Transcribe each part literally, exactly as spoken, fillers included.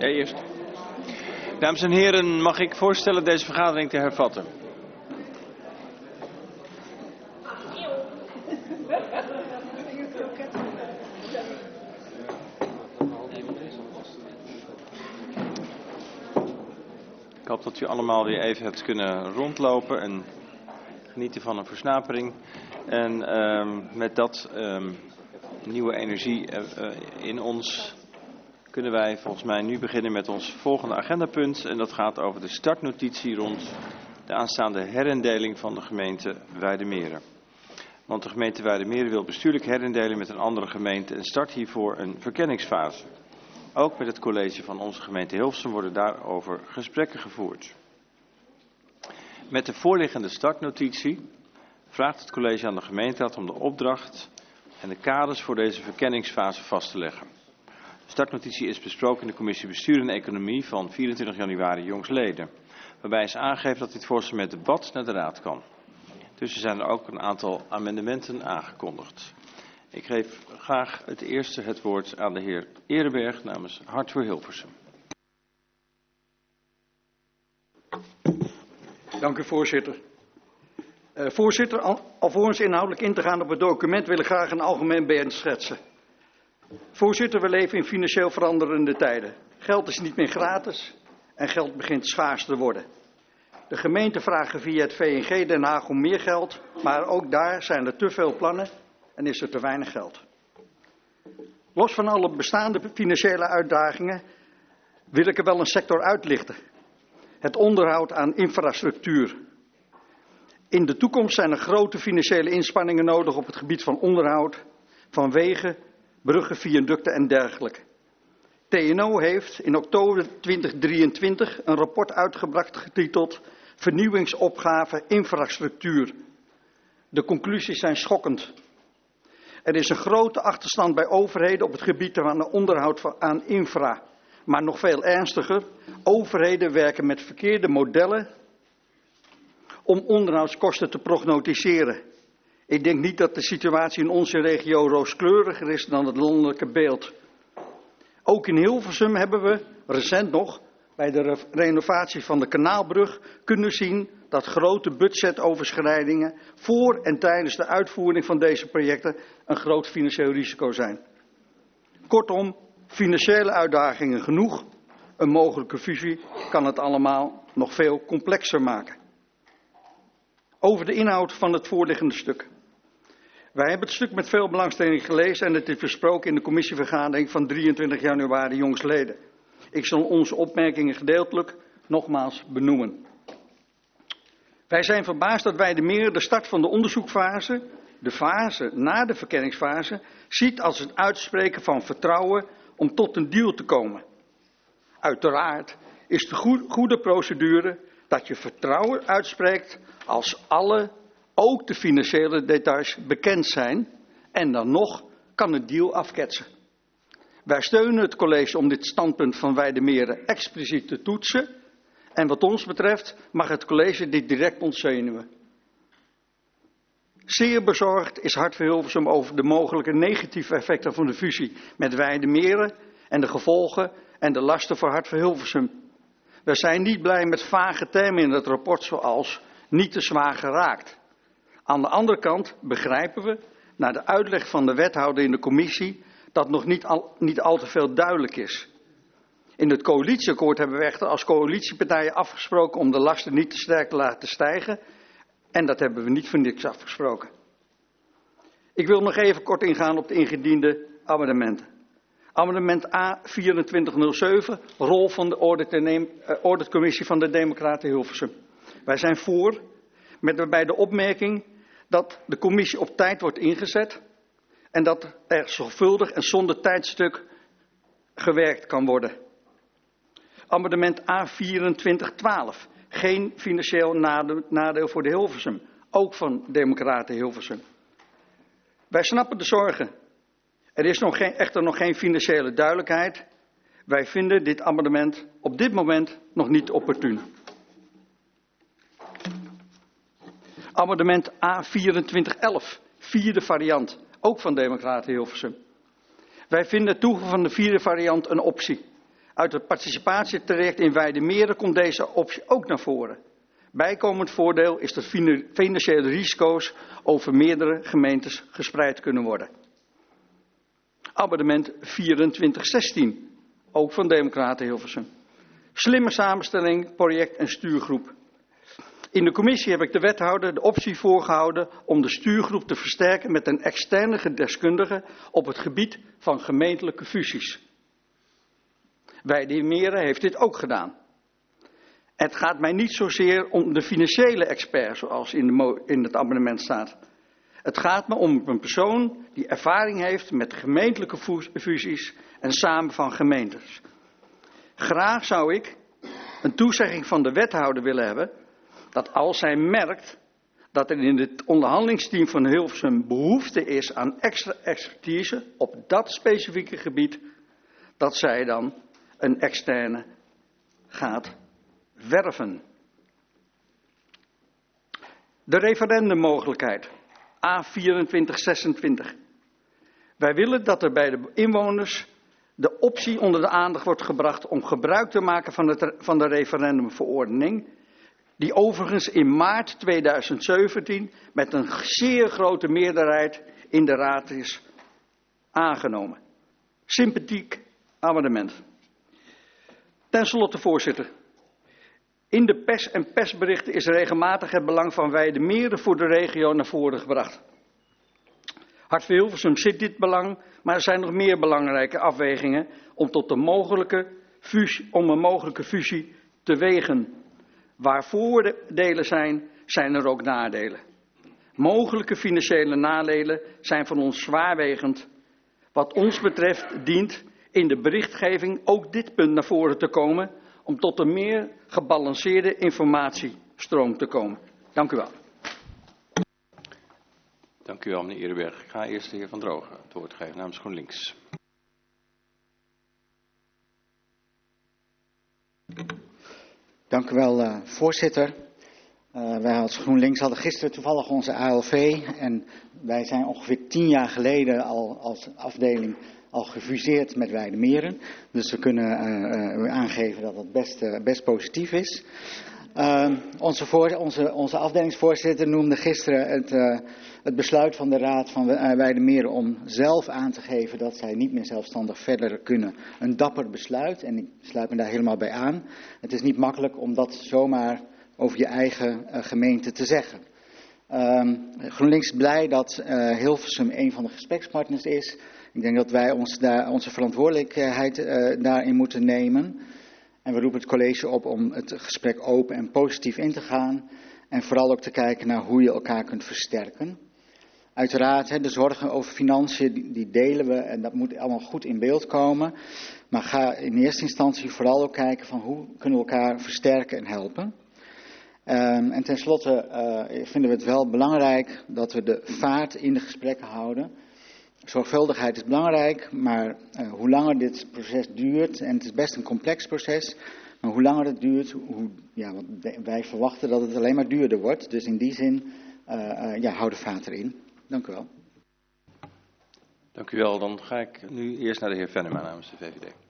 Ja, eerst. Dames en heren, mag ik voorstellen deze vergadering te hervatten? Ik hoop dat u allemaal weer even hebt kunnen rondlopen en genieten van een versnapering. En um, met dat um, nieuwe energie uh, uh, in ons kunnen wij volgens mij nu beginnen met ons volgende agendapunt. En dat gaat over de startnotitie rond de aanstaande herindeling van de gemeente Weidemeren. Want de gemeente Weidemeren wil bestuurlijk herindelen met een andere gemeente en start hiervoor een verkenningsfase. Ook met het college van onze gemeente Hilversum worden daarover gesprekken gevoerd. Met de voorliggende startnotitie vraagt het college aan de gemeenteraad om de opdracht en de kaders voor deze verkenningsfase vast te leggen. De startnotitie is besproken in de commissie Bestuur en Economie van vierentwintig januari jongstleden, waarbij is aangegeven dat dit voorstel met debat naar de raad kan. Dus er zijn er ook een aantal amendementen aangekondigd. Ik geef graag het eerste het woord aan de heer Ereberg namens Hart voor Hilversum. Dank u, voorzitter. Uh, voorzitter, al, alvorens inhoudelijk in te gaan op het document wil ik graag een algemeen beeld schetsen. Voorzitter, we leven in financieel veranderende tijden. Geld is niet meer gratis en geld begint schaars te worden. De gemeenten vragen via het V N G Den Haag om meer geld, maar ook daar zijn er te veel plannen en is er te weinig geld. Los van alle bestaande financiële uitdagingen wil ik er wel een sector uitlichten. Het onderhoud aan infrastructuur. In de toekomst zijn er grote financiële inspanningen nodig op het gebied van onderhoud van wegen, bruggen, viaducten en dergelijke. T N O heeft in oktober tweeduizend drieëntwintig een rapport uitgebracht getiteld Vernieuwingsopgave infrastructuur. De conclusies zijn schokkend. Er is een grote achterstand bij overheden op het gebied van het onderhoud aan infra. Maar nog veel ernstiger, overheden werken met verkeerde modellen om onderhoudskosten te prognosticeren. Ik denk niet dat de situatie in onze regio rooskleuriger is dan het landelijke beeld. Ook in Hilversum hebben we recent nog bij de renovatie van de Kanaalbrug kunnen zien dat grote budgetoverschrijdingen voor en tijdens de uitvoering van deze projecten een groot financieel risico zijn. Kortom, financiële uitdagingen genoeg. Een mogelijke fusie kan het allemaal nog veel complexer maken. Over de inhoud van het voorliggende stuk. Wij hebben het stuk met veel belangstelling gelezen en het is besproken in de commissievergadering van drieëntwintig januari jongstleden. Ik zal onze opmerkingen gedeeltelijk nogmaals benoemen. Wij zijn verbaasd dat Weidemeren de start van de onderzoekfase, de fase na de verkenningsfase, ziet als het uitspreken van vertrouwen om tot een deal te komen. Uiteraard is de goede procedure dat je vertrouwen uitspreekt als alle, ook de financiële details, bekend zijn en dan nog kan het deal afketsen. Wij steunen het college om dit standpunt van Weidemeren expliciet te toetsen en wat ons betreft mag het college dit direct ontzenuwen. Zeer bezorgd is Hart voor Hilversum over de mogelijke negatieve effecten van de fusie met Weidemeren en de gevolgen en de lasten voor Hart voor Hilversum. We zijn niet blij met vage termen in het rapport zoals niet te zwaar geraakt. Aan de andere kant begrijpen we, na de uitleg van de wethouder in de commissie, dat nog niet al, niet al te veel duidelijk is. In het coalitieakkoord hebben we echter als coalitiepartijen afgesproken om de lasten niet te sterk te laten stijgen. En dat hebben we niet voor niks afgesproken. Ik wil nog even kort ingaan op de ingediende amendementen. Amendement A vierentwintig nul zeven, rol van de audit en neem, uh, auditcommissie van de Democraten Hilversum. Wij zijn voor, met daarbij de opmerking dat de commissie op tijd wordt ingezet en dat er zorgvuldig en zonder tijdstuk gewerkt kan worden. Amendement A vierentwintig twaalf, geen financieel nadeel voor de Hilversum, ook van Democraten Hilversum. Wij snappen de zorgen. Er is nog geen, echter nog geen financiële duidelijkheid. Wij vinden dit amendement op dit moment nog niet opportun. Amendement A vierentwintig elf, vierde variant, ook van Democraten Hilversum. Wij vinden het toevoegen van de vierde variant een optie. Uit het participatietraject in Weidemeren komt deze optie ook naar voren. Bijkomend voordeel is dat financiële risico's over meerdere gemeentes gespreid kunnen worden. Amendement vierentwintig zestien, ook van Democraten Hilversum. Slimme samenstelling, project en stuurgroep. In de commissie heb ik de wethouder de optie voorgehouden om de stuurgroep te versterken met een externe deskundige op het gebied van gemeentelijke fusies. Weidemeren heeft dit ook gedaan. Het gaat mij niet zozeer om de financiële expert zoals in, de, in het amendement staat. Het gaat me om een persoon die ervaring heeft met gemeentelijke fusies en samen van gemeentes. Graag zou ik een toezegging van de wethouder willen hebben dat als hij merkt dat er in het onderhandelingsteam van Hilversum behoefte is aan extra expertise op dat specifieke gebied, dat zij dan een externe gaat werven. De referendummogelijkheid A vierentwintig zesentwintig. Wij willen dat er bij de inwoners de optie onder de aandacht wordt gebracht om gebruik te maken van, het, van de referendumverordening, die overigens in maart tweeduizend zeventien met een zeer grote meerderheid in de raad is aangenomen. Sympathiek amendement. Ten slotte, voorzitter. In de pers en persberichten is regelmatig het belang van Weidemeren voor de regio naar voren gebracht. Hart voor Hilversum zit dit belang, maar er zijn nog meer belangrijke afwegingen om, tot de mogelijke fusie, om een mogelijke fusie te wegen. Waar voordelen zijn, zijn er ook nadelen. Mogelijke financiële nadelen zijn voor ons zwaarwegend. Wat ons betreft dient in de berichtgeving ook dit punt naar voren te komen om tot een meer gebalanceerde informatiestroom te komen. Dank u wel. Dank u wel, meneer Eerdenberg. Ik ga eerst de heer Van Drogen het woord geven namens GroenLinks. Dank u wel, uh, voorzitter. Uh, wij als GroenLinks hadden gisteren toevallig onze A L V en wij zijn ongeveer tien jaar geleden al als afdeling al gefuseerd met Weidemeren. Dus we kunnen uh, uh, aangeven dat dat best, uh, best positief is. Uh, onze, voor, onze, onze afdelingsvoorzitter noemde gisteren het, uh, het besluit van de Raad van uh, Weidemeren om zelf aan te geven dat zij niet meer zelfstandig verder kunnen. Een dapper besluit en ik sluit me daar helemaal bij aan. Het is niet makkelijk om dat zomaar over je eigen uh, gemeente te zeggen. Uh, GroenLinks is blij dat uh, Hilversum een van de gesprekspartners is. Ik denk dat wij ons daar, onze verantwoordelijkheid uh, daarin moeten nemen. En we roepen het college op om het gesprek open en positief in te gaan. En vooral ook te kijken naar hoe je elkaar kunt versterken. Uiteraard, hè, de zorgen over financiën, die, die delen we en dat moet allemaal goed in beeld komen. Maar ga in eerste instantie vooral ook kijken van hoe kunnen we elkaar versterken en helpen. Um, en tenslotte uh, vinden we het wel belangrijk dat we de vaart in de gesprekken houden. Zorgvuldigheid is belangrijk, maar uh, hoe langer dit proces duurt, en het is best een complex proces, maar hoe langer het duurt, hoe, ja, want wij verwachten dat het alleen maar duurder wordt. Dus in die zin, uh, uh, ja, hou de vaart erin. Dank u wel. Dank u wel. Dan ga ik nu eerst naar de heer Venema namens de V V D.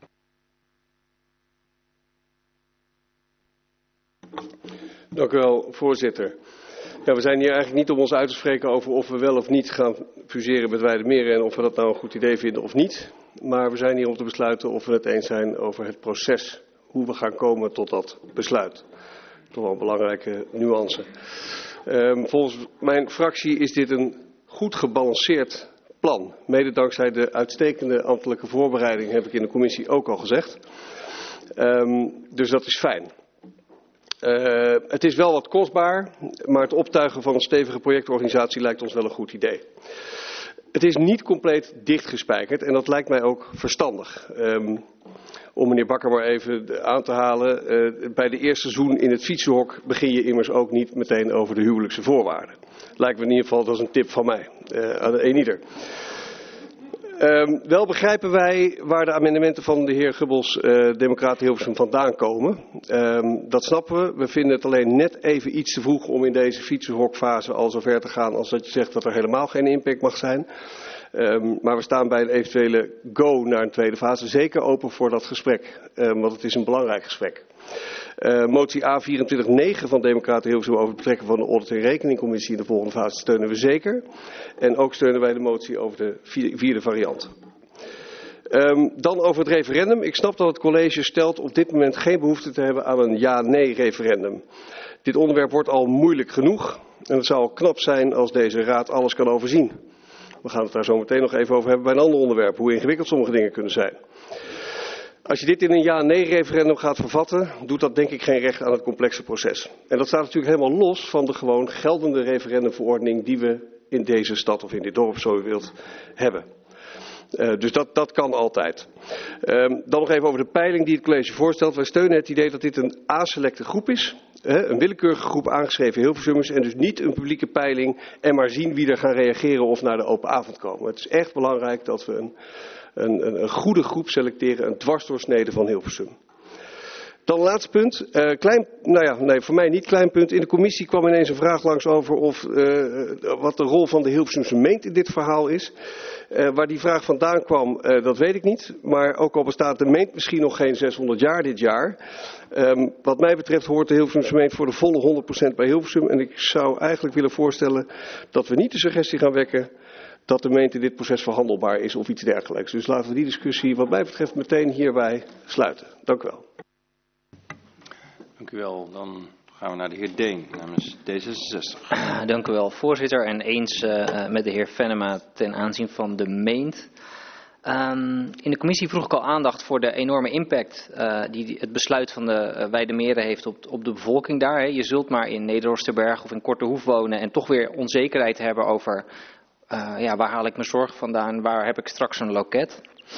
Dank u wel, voorzitter. Ja, we zijn hier eigenlijk niet om ons uit te spreken over of we wel of niet gaan fuseren met Weidemeren en of we dat nou een goed idee vinden of niet. Maar we zijn hier om te besluiten of we het eens zijn over het proces, hoe we gaan komen tot dat besluit. Toch wel een belangrijke nuance. Um, volgens mijn fractie is dit een goed gebalanceerd plan. Mede dankzij de uitstekende ambtelijke voorbereiding, heb ik in de commissie ook al gezegd. Um, dus dat is fijn. Uh, het is wel wat kostbaar, maar het optuigen van een stevige projectorganisatie lijkt ons wel een goed idee. Het is niet compleet dichtgespijkerd en dat lijkt mij ook verstandig. Um, om meneer Bakker maar even aan te halen, uh, bij de eerste zoen in het fietsenhok begin je immers ook niet meteen over de huwelijkse voorwaarden. Lijkt me in ieder geval, dat is een tip van mij, uh, aan een ieder. Um, wel begrijpen wij waar de amendementen van de heer Gubbels, uh, Democraten Hilversum, vandaan komen. Um, dat snappen we. We vinden het alleen net even iets te vroeg om in deze fietsenhokfase al zo ver te gaan als dat je zegt dat er helemaal geen impact mag zijn. Um, maar we staan bij een eventuele go naar een tweede fase zeker open voor dat gesprek. Um, want het is een belangrijk gesprek. Uh, motie A vierentwintig negen van Democraten Hilversum over het betrekken van de audit- en rekeningcommissie in de volgende fase steunen we zeker. En ook steunen wij de motie over de vierde variant. Um, dan over het referendum. Ik snap dat het college stelt op dit moment geen behoefte te hebben aan een ja-nee referendum. Dit onderwerp wordt al moeilijk genoeg en het zou al knap zijn als deze raad alles kan overzien. We gaan het daar zo meteen nog even over hebben bij een ander onderwerp, hoe ingewikkeld sommige dingen kunnen zijn. Als je dit in een ja-nee referendum gaat vervatten, doet dat denk ik geen recht aan het complexe proces. En dat staat natuurlijk helemaal los van de gewoon geldende referendumverordening die we in deze stad of in dit dorp, zo u wilt, hebben. Uh, dus dat, dat kan altijd. Um, dan nog even over de peiling die het college voorstelt. Wij steunen het idee dat dit een aselecte groep is. Hè, een willekeurige groep aangeschreven Hilversummers en dus niet een publieke peiling en maar zien wie er gaan reageren of naar de open avond komen. Het is echt belangrijk dat we een, een, een goede groep selecteren, een dwarsdoorsnede van Hilversum. Dan een laatste punt. Uh, klein, nou ja, nee, voor mij niet klein punt. In de commissie kwam ineens een vraag langs over of, uh, wat de rol van de Hilversumse meent in dit verhaal is. Uh, waar die vraag vandaan kwam, uh, dat weet ik niet. Maar ook al bestaat de meent misschien nog geen zeshonderd jaar dit jaar. Um, wat mij betreft hoort de Hilversumse meent voor de volle honderd procent bij Hilversum. En ik zou eigenlijk willen voorstellen dat we niet de suggestie gaan wekken dat de meent in dit proces verhandelbaar is of iets dergelijks. Dus laten we die discussie wat mij betreft meteen hierbij sluiten. Dank u wel. Dank u wel. Dan gaan we naar de heer Deen namens D zesenzestig. Uh, dank u wel, voorzitter. En eens uh, met de heer Venema ten aanzien van de meent. Um, in de commissie vroeg ik al aandacht voor de enorme impact uh, die het besluit van de uh, Weidemeren heeft op, op de bevolking daar. Hè. Je zult maar in Neder-Oosterberg of in Kortehoef wonen en toch weer onzekerheid hebben over uh, ja, waar haal ik mijn zorg vandaan, waar heb ik straks een loket.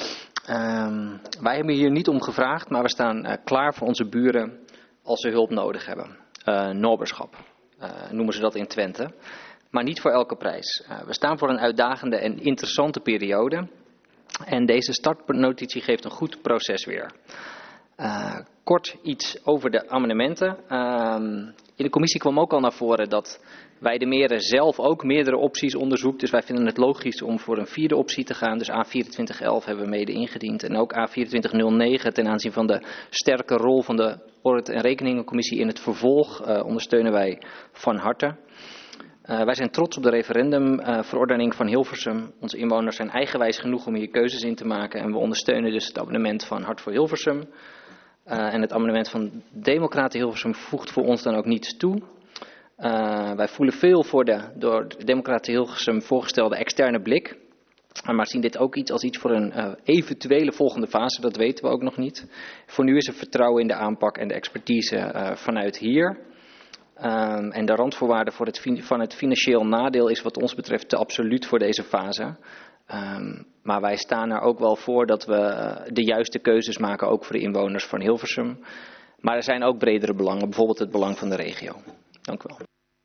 Um, wij hebben hier niet om gevraagd, maar we staan uh, klaar voor onze buren als ze hulp nodig hebben. Uh, Noberschap uh, noemen ze dat in Twente. Maar niet voor elke prijs. Uh, we staan voor een uitdagende en interessante periode. En deze startnotitie geeft een goed proces weer. Uh, kort iets over de amendementen. Uh, in de commissie kwam ook al naar voren dat Weidemeren zelf ook meerdere opties onderzoekt. Dus wij vinden het logisch om voor een vierde optie te gaan. Dus A vierentwintig elf hebben we mede ingediend. En ook A vierentwintig nul negen ten aanzien van de sterke rol van de Audit- en Rekeningencommissie in het vervolg uh, ondersteunen wij van harte. Uh, wij zijn trots op de referendumverordening uh, van Hilversum. Onze inwoners zijn eigenwijs genoeg om hier keuzes in te maken. En we ondersteunen dus het amendement van Hart voor Hilversum. Uh, en het amendement van Democraten Hilversum voegt voor ons dan ook niets toe. Uh, wij voelen veel voor de door de Democraten Hilversum voorgestelde externe blik. Maar zien dit ook iets als iets voor een uh, eventuele volgende fase, dat weten we ook nog niet. Voor nu is er vertrouwen in de aanpak en de expertise uh, vanuit hier. Um, en de randvoorwaarde voor het, van het financieel nadeel is wat ons betreft te absoluut voor deze fase. Um, maar wij staan er ook wel voor dat we uh, de juiste keuzes maken, ook voor de inwoners van Hilversum. Maar er zijn ook bredere belangen, bijvoorbeeld het belang van de regio. Dank u wel.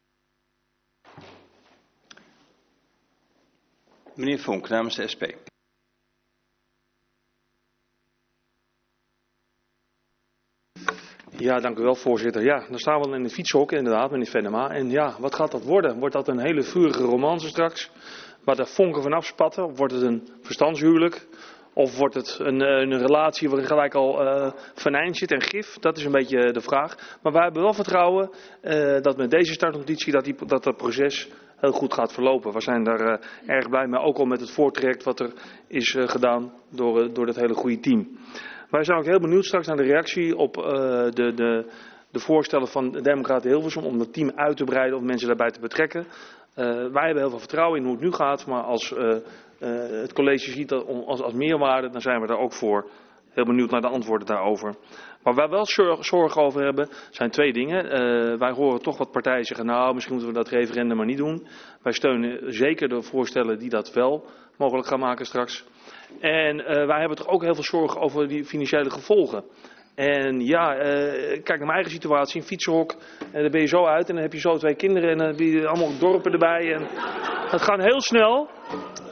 Meneer Vonk, namens de S P. Ja, dank u wel, voorzitter. Ja, dan staan we in de fietshok inderdaad, meneer Venema. En ja, wat gaat dat worden? Wordt dat een hele vurige romance straks, waar de vonken van afspatten? Of wordt het een verstandshuwelijk? Of wordt het een, een relatie waarin gelijk al uh, venijn zit en gif? Dat is een beetje de vraag. Maar wij hebben wel vertrouwen uh, dat met deze startnotitie dat, die, dat dat proces heel goed gaat verlopen. We zijn daar uh, erg blij mee, ook al met het voortraject wat er is uh, gedaan door, uh, door dat hele goede team. Wij zijn ook heel benieuwd straks naar de reactie op uh, de, de, de voorstellen van de Democraten Hilversum om het team uit te breiden of mensen daarbij te betrekken. Uh, wij hebben heel veel vertrouwen in hoe het nu gaat, maar als uh, uh, het college ziet dat als, als meerwaarde, dan zijn we daar ook voor. Heel benieuwd naar de antwoorden daarover. Waar wij wel zorgen over hebben, zijn twee dingen. Uh, wij horen toch wat partijen zeggen, nou misschien moeten we dat referendum maar niet doen. Wij steunen zeker de voorstellen die dat wel mogelijk gaan maken straks. En uh, wij hebben toch ook heel veel zorgen over die financiële gevolgen. En ja, uh, kijk naar mijn eigen situatie, een fietsenhok, en dan ben je zo uit en dan heb je zo twee kinderen en dan heb je allemaal dorpen erbij. En het gaat heel snel.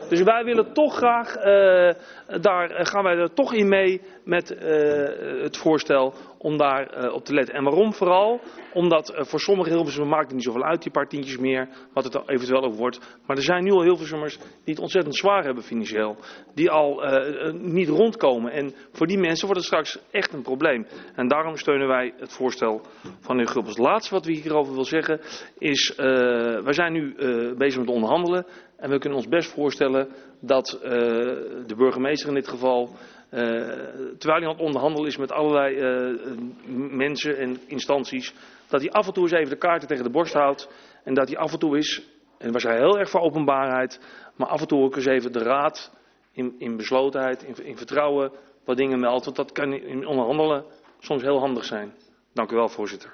Dus wij willen toch graag, uh, daar gaan wij er toch in mee met uh, het voorstel om daar uh, op te letten. En waarom vooral? Omdat uh, voor sommige Hilversummers maakt het niet zoveel uit, die paar tientjes meer, wat het er eventueel ook wordt. Maar er zijn nu al Hilversummers die het ontzettend zwaar hebben financieel. Die al uh, uh, niet rondkomen. En voor die mensen wordt het straks echt een probleem. En daarom steunen wij het voorstel van de heer Gubbels. Het laatste wat we hierover wil zeggen is, uh, wij zijn nu uh, bezig met onderhandelen. En we kunnen ons best voorstellen dat uh, de burgemeester in dit geval, uh, terwijl hij aan het onderhandelen is met allerlei uh, mensen en instanties, dat hij af en toe eens even de kaarten tegen de borst houdt. En dat hij af en toe is, en wij zijn heel erg voor openbaarheid, maar af en toe ook eens even de raad in, in beslotenheid, in, in vertrouwen, wat dingen meldt. Want dat kan in onderhandelen soms heel handig zijn. Dank u wel, voorzitter.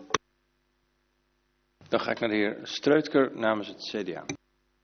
Dan ga ik naar de heer Streutker namens het C D A.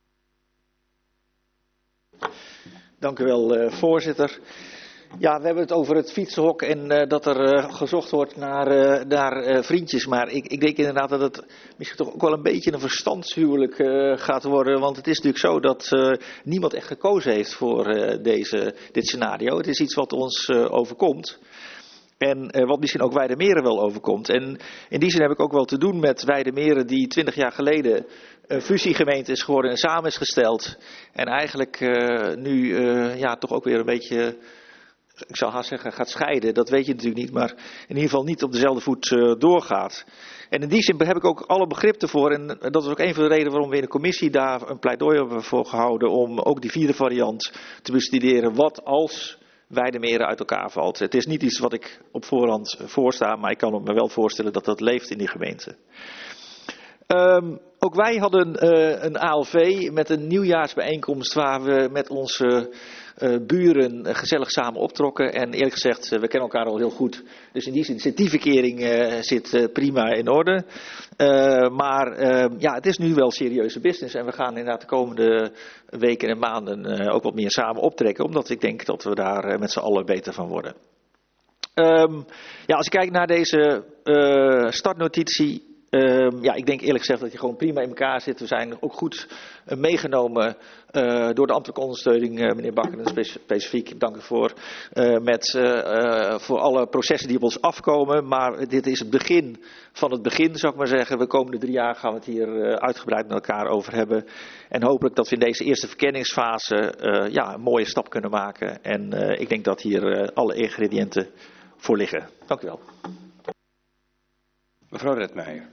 Dank u wel, uh, voorzitter. Ja, we hebben het over het fietsenhok en uh, dat er uh, gezocht wordt naar, uh, naar uh, vriendjes. Maar ik, ik denk inderdaad dat het misschien toch ook wel een beetje een verstandshuwelijk uh, gaat worden. Want het is natuurlijk zo dat uh, niemand echt gekozen heeft voor uh, deze, dit scenario. Het is iets wat ons uh, overkomt. En uh, wat misschien ook Weijdermeren wel overkomt. En in die zin heb ik ook wel te doen met Weijdermeren die twintig jaar geleden een fusiegemeente is geworden en samen is gesteld. En eigenlijk uh, nu uh, ja, toch ook weer een beetje, ik zou haast zeggen, gaat scheiden. Dat weet je natuurlijk niet, maar in ieder geval niet op dezelfde voet uh, doorgaat. En in die zin heb ik ook alle begrip ervoor. En dat is ook een van de redenen waarom we in de commissie daar een pleidooi hebben voor gehouden. Om ook die vierde variant te bestuderen. Wat als Weijdermeren uit elkaar valt. Het is niet iets wat ik op voorhand voorsta, maar ik kan me wel voorstellen dat dat leeft in die gemeente. Um, ook wij hadden uh, een A L V met een nieuwjaarsbijeenkomst waar we met onze uh, buren uh, gezellig samen optrokken. En eerlijk gezegd, uh, we kennen elkaar al heel goed. Dus in die zin zit die verkering uh, zit, uh, prima in orde. Uh, maar uh, ja, het is nu wel serieuze business. En we gaan inderdaad de komende weken en maanden uh, ook wat meer samen optrekken. Omdat ik denk dat we daar uh, met z'n allen beter van worden. Um, ja, als ik kijk naar deze uh, startnotitie. Uh, ja, ik denk eerlijk gezegd dat je gewoon prima in elkaar zit. We zijn ook goed uh, meegenomen uh, door de ambtelijke ondersteuning, uh, meneer Bakker, en specifiek dank u voor, uh, met, uh, uh, voor alle processen die op ons afkomen. Maar dit is het begin van het begin, zou ik maar zeggen. De komende drie jaar gaan we het hier uh, uitgebreid met elkaar over hebben. En hopelijk dat we in deze eerste verkenningsfase uh, ja, een mooie stap kunnen maken. En uh, ik denk dat hier uh, alle ingrediënten voor liggen. Dank u wel. Mevrouw Redmeijer.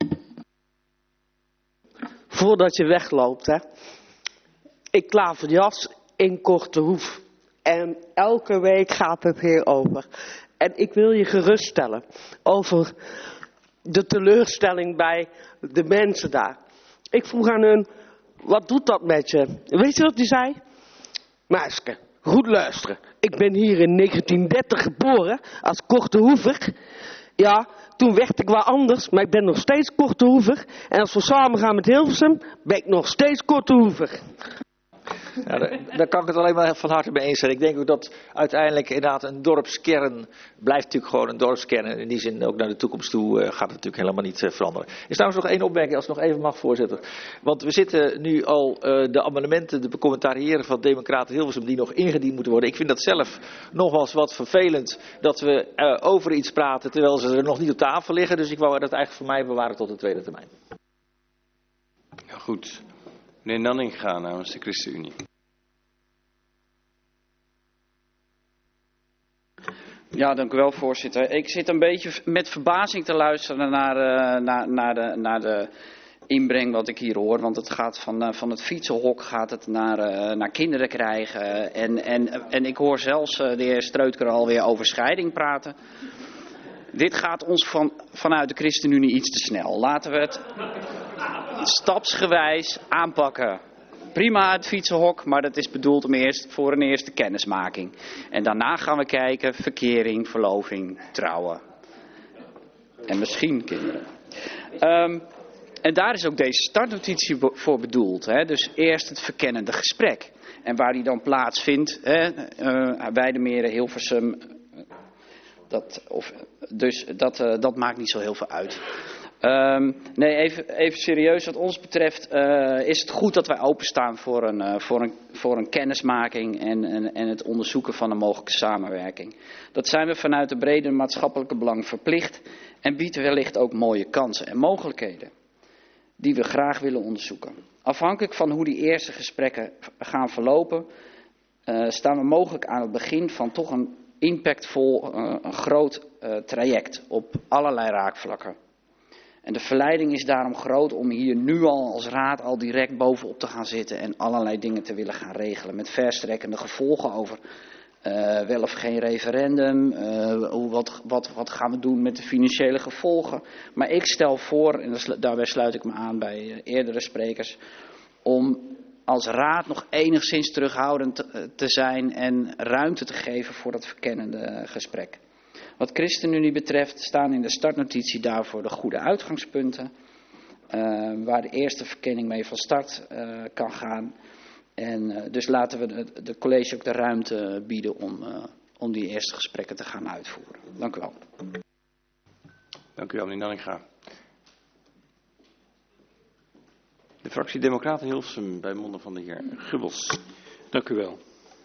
Voordat je wegloopt, hè. Ik klaver jas in Korte Hoef. En elke week gaat het hierover. En ik wil je geruststellen over de teleurstelling bij de mensen daar. Ik vroeg aan hun, wat doet dat met je? Weet je wat die zei? Meisje, goed luisteren. Ik ben hier in negentien dertig geboren als Korte Hoever. Ja, toen werd ik wel anders, maar ik ben nog steeds Korte Hoever. En als we samen gaan met Hilversum, ben ik nog steeds Korte Hoever. Ja, daar, daar kan ik het alleen maar van harte mee eens zijn. Ik denk ook dat uiteindelijk inderdaad een dorpskern blijft natuurlijk gewoon een dorpskern. En in die zin ook naar de toekomst toe uh, gaat het natuurlijk helemaal niet uh, veranderen. Er is trouwens nog één opmerking, als het nog even mag, voorzitter. Want we zitten nu al uh, de amendementen, de becommentariëren van Democraten Hilversum die nog ingediend moeten worden. Ik vind dat zelf nogmaals wat vervelend dat we uh, over iets praten terwijl ze er nog niet op tafel liggen. Dus ik wou dat eigenlijk voor mij bewaren tot de tweede termijn. Ja, goed. Meneer Nanninga namens de ChristenUnie. Ja, dank u wel, voorzitter. Ik zit een beetje met verbazing te luisteren naar, uh, naar, naar, de, naar de inbreng wat ik hier hoor. Want het gaat van, uh, van het fietsenhok gaat het naar, uh, naar kinderen krijgen. En, en, en ik hoor zelfs uh, de heer Streutker alweer over scheiding praten. Dit gaat ons van, vanuit de ChristenUnie iets te snel. Laten we het stapsgewijs aanpakken. Prima het fietsenhok, maar dat is bedoeld om eerst, voor een eerste kennismaking. En daarna gaan we kijken, verkering, verloving, trouwen. En misschien kinderen. Um, en daar is ook deze startnotitie voor bedoeld. Hè? Dus eerst het verkennende gesprek. En waar die dan plaatsvindt, hè? Uh, Weijdermeren, Hilversum. Dat, of, dus dat, uh, dat maakt niet zo heel veel uit. Um, nee, even, even serieus. Wat ons betreft uh, is het goed dat wij openstaan voor een, uh, voor een, voor een kennismaking en, en, en het onderzoeken van een mogelijke samenwerking. Dat zijn we vanuit de brede maatschappelijke belang verplicht en biedt wellicht ook mooie kansen en mogelijkheden die we graag willen onderzoeken. Afhankelijk van hoe die eerste gesprekken gaan verlopen, uh, staan we mogelijk aan het begin van toch een impactvol, uh, een groot uh, traject op allerlei raakvlakken. En de verleiding is daarom groot om hier nu al als raad al direct bovenop te gaan zitten en allerlei dingen te willen gaan regelen. Met verstrekkende gevolgen over uh, wel of geen referendum, uh, hoe, wat, wat, wat gaan we doen met de financiële gevolgen. Maar ik stel voor, en daarbij sluit ik me aan bij uh, eerdere sprekers, om als raad nog enigszins terughoudend te, te zijn en ruimte te geven voor dat verkennende gesprek. Wat ChristenUnie betreft staan in de startnotitie daarvoor de goede uitgangspunten. Uh, waar de eerste verkenning mee van start uh, kan gaan. En uh, dus laten we de, de college ook de ruimte bieden om, uh, om die eerste gesprekken te gaan uitvoeren. Dank u wel. Dank u wel, meneer Nanninga. De fractie Democraten Hilversum bij monden van de heer Gubbels. Dank u wel.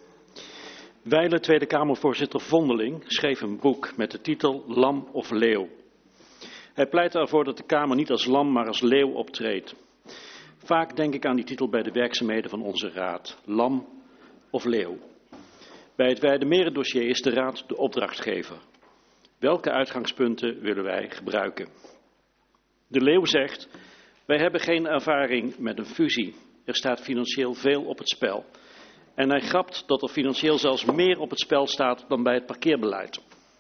Wijle Tweede Kamervoorzitter Vondeling schreef een boek met de titel Lam of Leeuw. Hij pleit ervoor dat de Kamer niet als lam, maar als leeuw optreedt. Vaak denk ik aan die titel bij de werkzaamheden van onze raad. Lam of leeuw. Bij het Weide-Meren-dossier is de raad de opdrachtgever. Welke uitgangspunten willen wij gebruiken? De leeuw zegt, wij hebben geen ervaring met een fusie. Er staat financieel veel op het spel. En hij grapt dat er financieel zelfs meer op het spel staat dan bij het parkeerbeleid.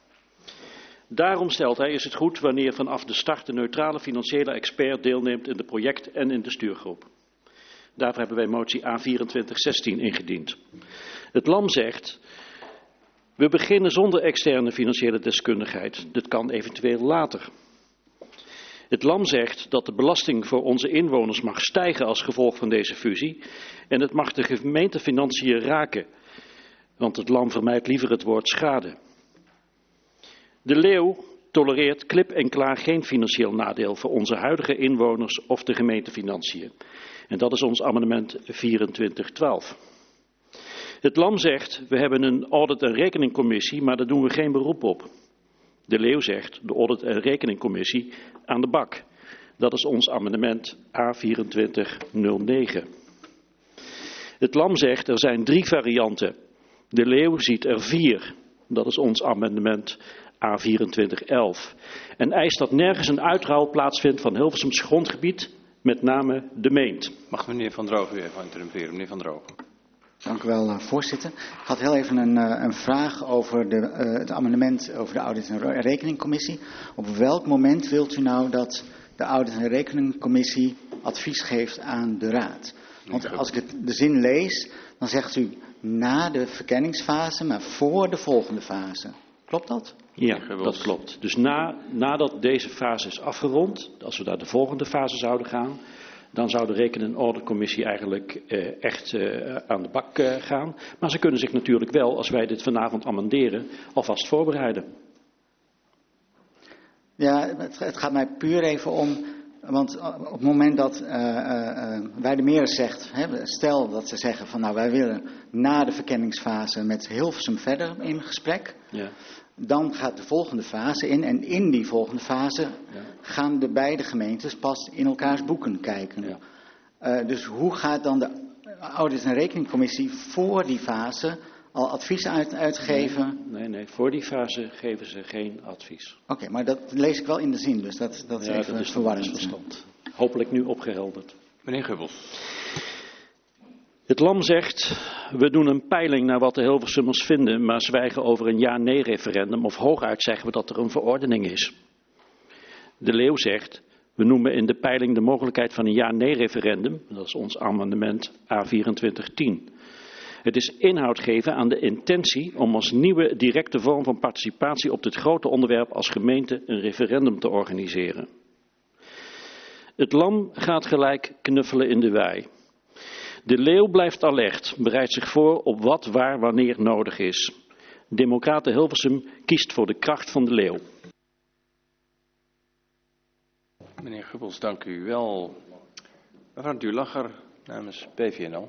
Daarom stelt hij, is het goed wanneer vanaf de start de neutrale financiële expert deelneemt in de project- en in de stuurgroep. Daarvoor hebben wij motie A vierentwintig zestien ingediend. Het Lam zegt, we beginnen zonder externe financiële deskundigheid. Dit kan eventueel later. Het Lam zegt dat de belasting voor onze inwoners mag stijgen als gevolg van deze fusie. En het mag de gemeentefinanciën raken. Want het Lam vermijdt liever het woord schade. De leeuw tolereert klip en klaar geen financieel nadeel voor onze huidige inwoners of de gemeentefinanciën. En dat is ons amendement vierentwintig twaalf. Het Lam zegt, we hebben een audit- en rekeningcommissie, maar daar doen we geen beroep op. De leeuw zegt, de audit- en rekeningcommissie aan de bak. Dat is ons amendement A vierentwintig nul negen. Het Lam zegt, er zijn drie varianten. De leeuw ziet er vier. Dat is ons amendement A vierentwintig elf. En eist dat nergens een uitruil plaatsvindt van Hilversums grondgebied, met name de Meent. Mag meneer Van Drogen u even interrumperen, meneer Van Drogen. Dank u wel, voorzitter. Ik had heel even een, een vraag over de, uh, het amendement over de Audit- en Rekeningcommissie. Op welk moment wilt u nou dat de Audit- en Rekeningcommissie advies geeft aan de Raad? Want als ik het, de zin lees, dan zegt u na de verkenningsfase, maar voor de volgende fase. Klopt dat? Ja, dat klopt. Dus na, nadat deze fase is afgerond, als we naar de volgende fase zouden gaan, dan zou de Reken- en Ordencommissie eigenlijk uh, echt uh, aan de bak uh, gaan. Maar ze kunnen zich natuurlijk wel, als wij dit vanavond amenderen, alvast voorbereiden. Ja, het, het gaat mij puur even om, want op het moment dat uh, uh, Weide-Meren zegt, hè, stel dat ze zeggen van nou wij willen na de verkenningsfase met Hilversum verder in gesprek. Ja. Dan gaat de volgende fase in en in die volgende fase ja. gaan de beide gemeentes pas in elkaars boeken kijken. Ja. Uh, dus hoe gaat dan de Audit- en Rekeningcommissie voor die fase al advies uit, uitgeven? Nee, nee, nee, voor die fase geven ze geen advies. Oké, okay, maar dat lees ik wel in de zin, dus dat, dat is ja, even dat is verwarrend. Verstand. Hopelijk nu opgehelderd. Meneer Gubbels. Het Lam zegt, we doen een peiling naar wat de Hilversummers vinden, maar zwijgen over een ja-nee-referendum of hooguit zeggen we dat er een verordening is. De Leeuw zegt, we noemen in de peiling de mogelijkheid van een ja-nee-referendum, dat is ons amendement A vierentwintig tien. Het is inhoud geven aan de intentie om als nieuwe directe vorm van participatie op dit grote onderwerp als gemeente een referendum te organiseren. Het Lam gaat gelijk knuffelen in de wei. De Leeuw blijft alert, bereidt zich voor op wat, waar, wanneer nodig is. Democraten Hilversum kiest voor de kracht van de Leeuw. Meneer Gubbels, dank u wel. Mevrouw Duurlacher namens P V N L.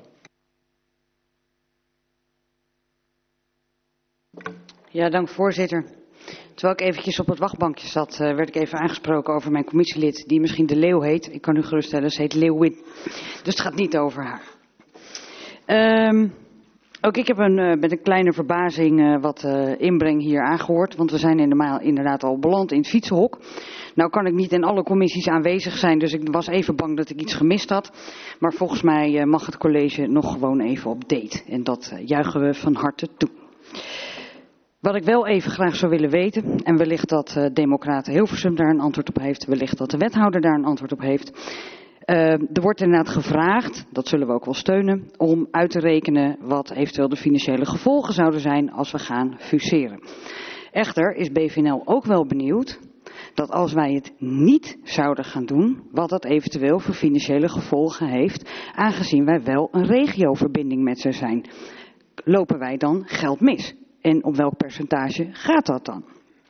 Ja, dank voorzitter. Terwijl ik eventjes op het wachtbankje zat, uh, werd ik even aangesproken over mijn commissielid, die misschien De Leeuw heet. Ik kan u geruststellen, ze heet Leeuwin. Dus het gaat niet over haar. Um, ook ik heb een, uh, met een kleine verbazing uh, wat uh, inbreng hier aangehoord, want we zijn inderdaad, inderdaad al beland in het fietsenhok. Nou kan ik niet in alle commissies aanwezig zijn, dus ik was even bang dat ik iets gemist had. Maar volgens mij uh, mag het college nog gewoon even op date. En dat uh, juichen we van harte toe. Wat ik wel even graag zou willen weten, en wellicht dat uh, Democraten Hilversum daar een antwoord op heeft, wellicht dat de wethouder daar een antwoord op heeft. Uh, er wordt inderdaad gevraagd, dat zullen we ook wel steunen, om uit te rekenen wat eventueel de financiële gevolgen zouden zijn als we gaan fuseren. Echter is B V N L ook wel benieuwd dat als wij het niet zouden gaan doen, wat dat eventueel voor financiële gevolgen heeft, aangezien wij wel een regioverbinding met ze zijn. Lopen wij dan geld mis? En op welk percentage gaat dat dan?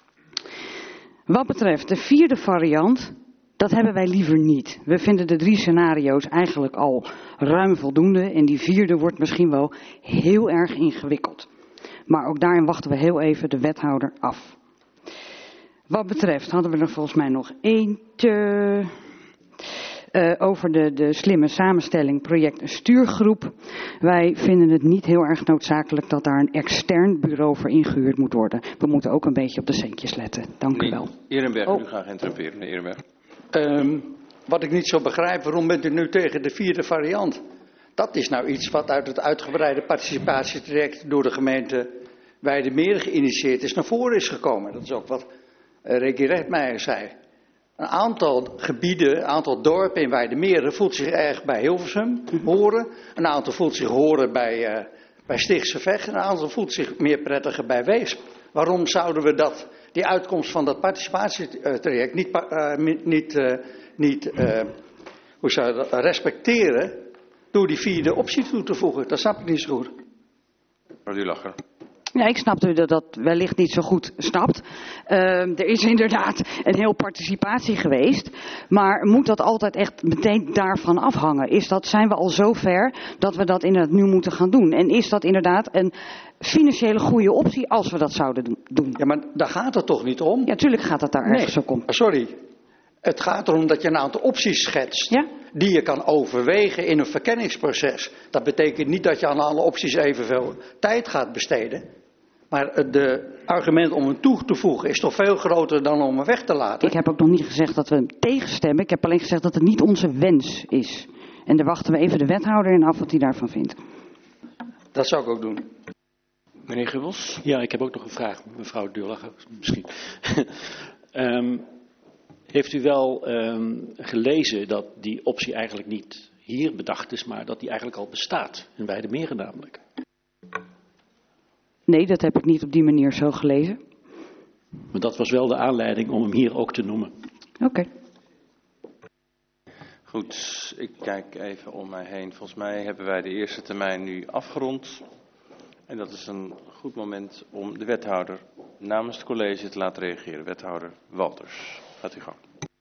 Wat betreft de vierde variant, dat hebben wij liever niet. We vinden de drie scenario's eigenlijk al ruim voldoende en die vierde wordt misschien wel heel erg ingewikkeld. Maar ook daarin wachten we heel even de wethouder af. Wat betreft hadden we er volgens mij nog eentje uh, over de, de slimme samenstelling project een stuurgroep. Wij vinden het niet heel erg noodzakelijk dat daar een extern bureau voor ingehuurd moet worden. We moeten ook een beetje op de centjes letten. Dank u wel. Ehrenberg, Oh. u graag interrumperen, meneer Ehrenberg. Um, wat ik niet zo begrijp, waarom bent u nu tegen de vierde variant? Dat is nou iets wat uit het uitgebreide participatietraject door de gemeente Weijdermeer geïnitieerd is, naar voren is gekomen. Dat is ook wat uh, Ricky Redmeijer zei. Een aantal gebieden, een aantal dorpen in Weijdermeer voelt zich erg bij Hilversum horen. Een aantal voelt zich horen bij, uh, bij Stichtse Vecht. Een aantal voelt zich meer prettiger bij Weesp. Waarom zouden we dat, die uitkomst van dat participatietraject niet, uh, niet, uh, niet uh, hoe zou je dat, respecteren door die vierde optie toe te voegen? Dat snap ik niet zo goed. Mevrouw Duurlacher. Ja, ik snap u dat dat wellicht niet zo goed snapt. Uh, er is inderdaad een heel participatie geweest. Maar moet dat altijd echt meteen daarvan afhangen? Is dat, zijn we al zo ver dat we dat inderdaad nu moeten gaan doen? En is dat inderdaad een financiële goede optie als we dat zouden doen? Ja, maar daar gaat het toch niet om? Ja, tuurlijk gaat het daar nee, ergens ook om. Sorry. Het gaat erom dat je een aantal opties schetst. Ja? Die je kan overwegen in een verkenningsproces. Dat betekent niet dat je aan alle opties evenveel tijd gaat besteden. Maar het argument om hem toe te voegen is toch veel groter dan om hem weg te laten. Ik heb ook nog niet gezegd dat we hem tegenstemmen. Ik heb alleen gezegd dat het niet onze wens is. En daar wachten we even de wethouder in af wat hij daarvan vindt. Dat zou ik ook doen. Meneer Gubbels? Ja, ik heb ook nog een vraag, mevrouw Duurlacher, misschien. um, heeft u wel um, gelezen dat die optie eigenlijk niet hier bedacht is, maar dat die eigenlijk al bestaat, in Weijdermeer namelijk? Nee, dat heb ik niet op die manier zo gelezen. Maar dat was wel de aanleiding om hem hier ook te noemen. Oké. Okay. Goed, ik kijk even om mij heen. Volgens mij hebben wij de eerste termijn nu afgerond. En dat is een goed moment om de wethouder namens het college te laten reageren. Wethouder Walters, gaat u gang.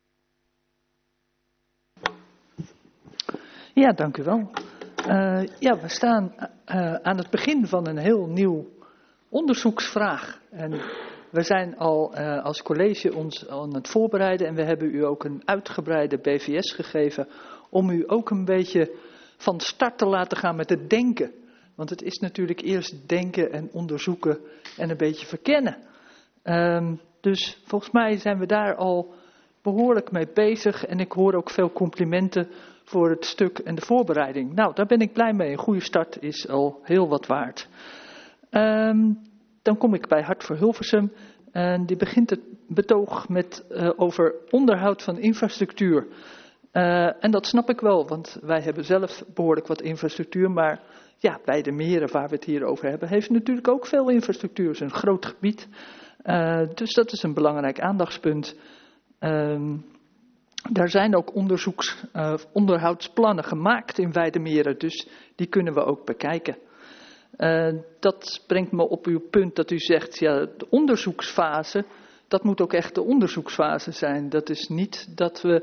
Ja, dank u wel. Uh, ja, we staan uh, aan het begin van een heel nieuw onderzoeksvraag. En we zijn al uh, als college ons aan het voorbereiden en we hebben u ook een uitgebreide B V S gegeven om u ook een beetje van start te laten gaan met het denken. Want het is natuurlijk eerst denken en onderzoeken en een beetje verkennen. Um, dus volgens mij zijn we daar al behoorlijk mee bezig en ik hoor ook veel complimenten voor het stuk en de voorbereiding. Nou, daar ben ik blij mee. Een goede start is al heel wat waard. Um, dan kom ik bij Hart voor Hilversum. En die begint het betoog met uh, over onderhoud van infrastructuur. Uh, en dat snap ik wel, want wij hebben zelf behoorlijk wat infrastructuur. Maar ja, Weijdermeer, waar we het hier over hebben, heeft natuurlijk ook veel infrastructuur. Het is een groot gebied. Uh, dus dat is een belangrijk aandachtspunt. Um, Daar zijn ook onderzoeks, uh, onderhoudsplannen gemaakt in Weijdermeer, dus die kunnen we ook bekijken. Uh, dat brengt me op uw punt dat u zegt, ja, de onderzoeksfase, dat moet ook echt de onderzoeksfase zijn. Dat is niet dat we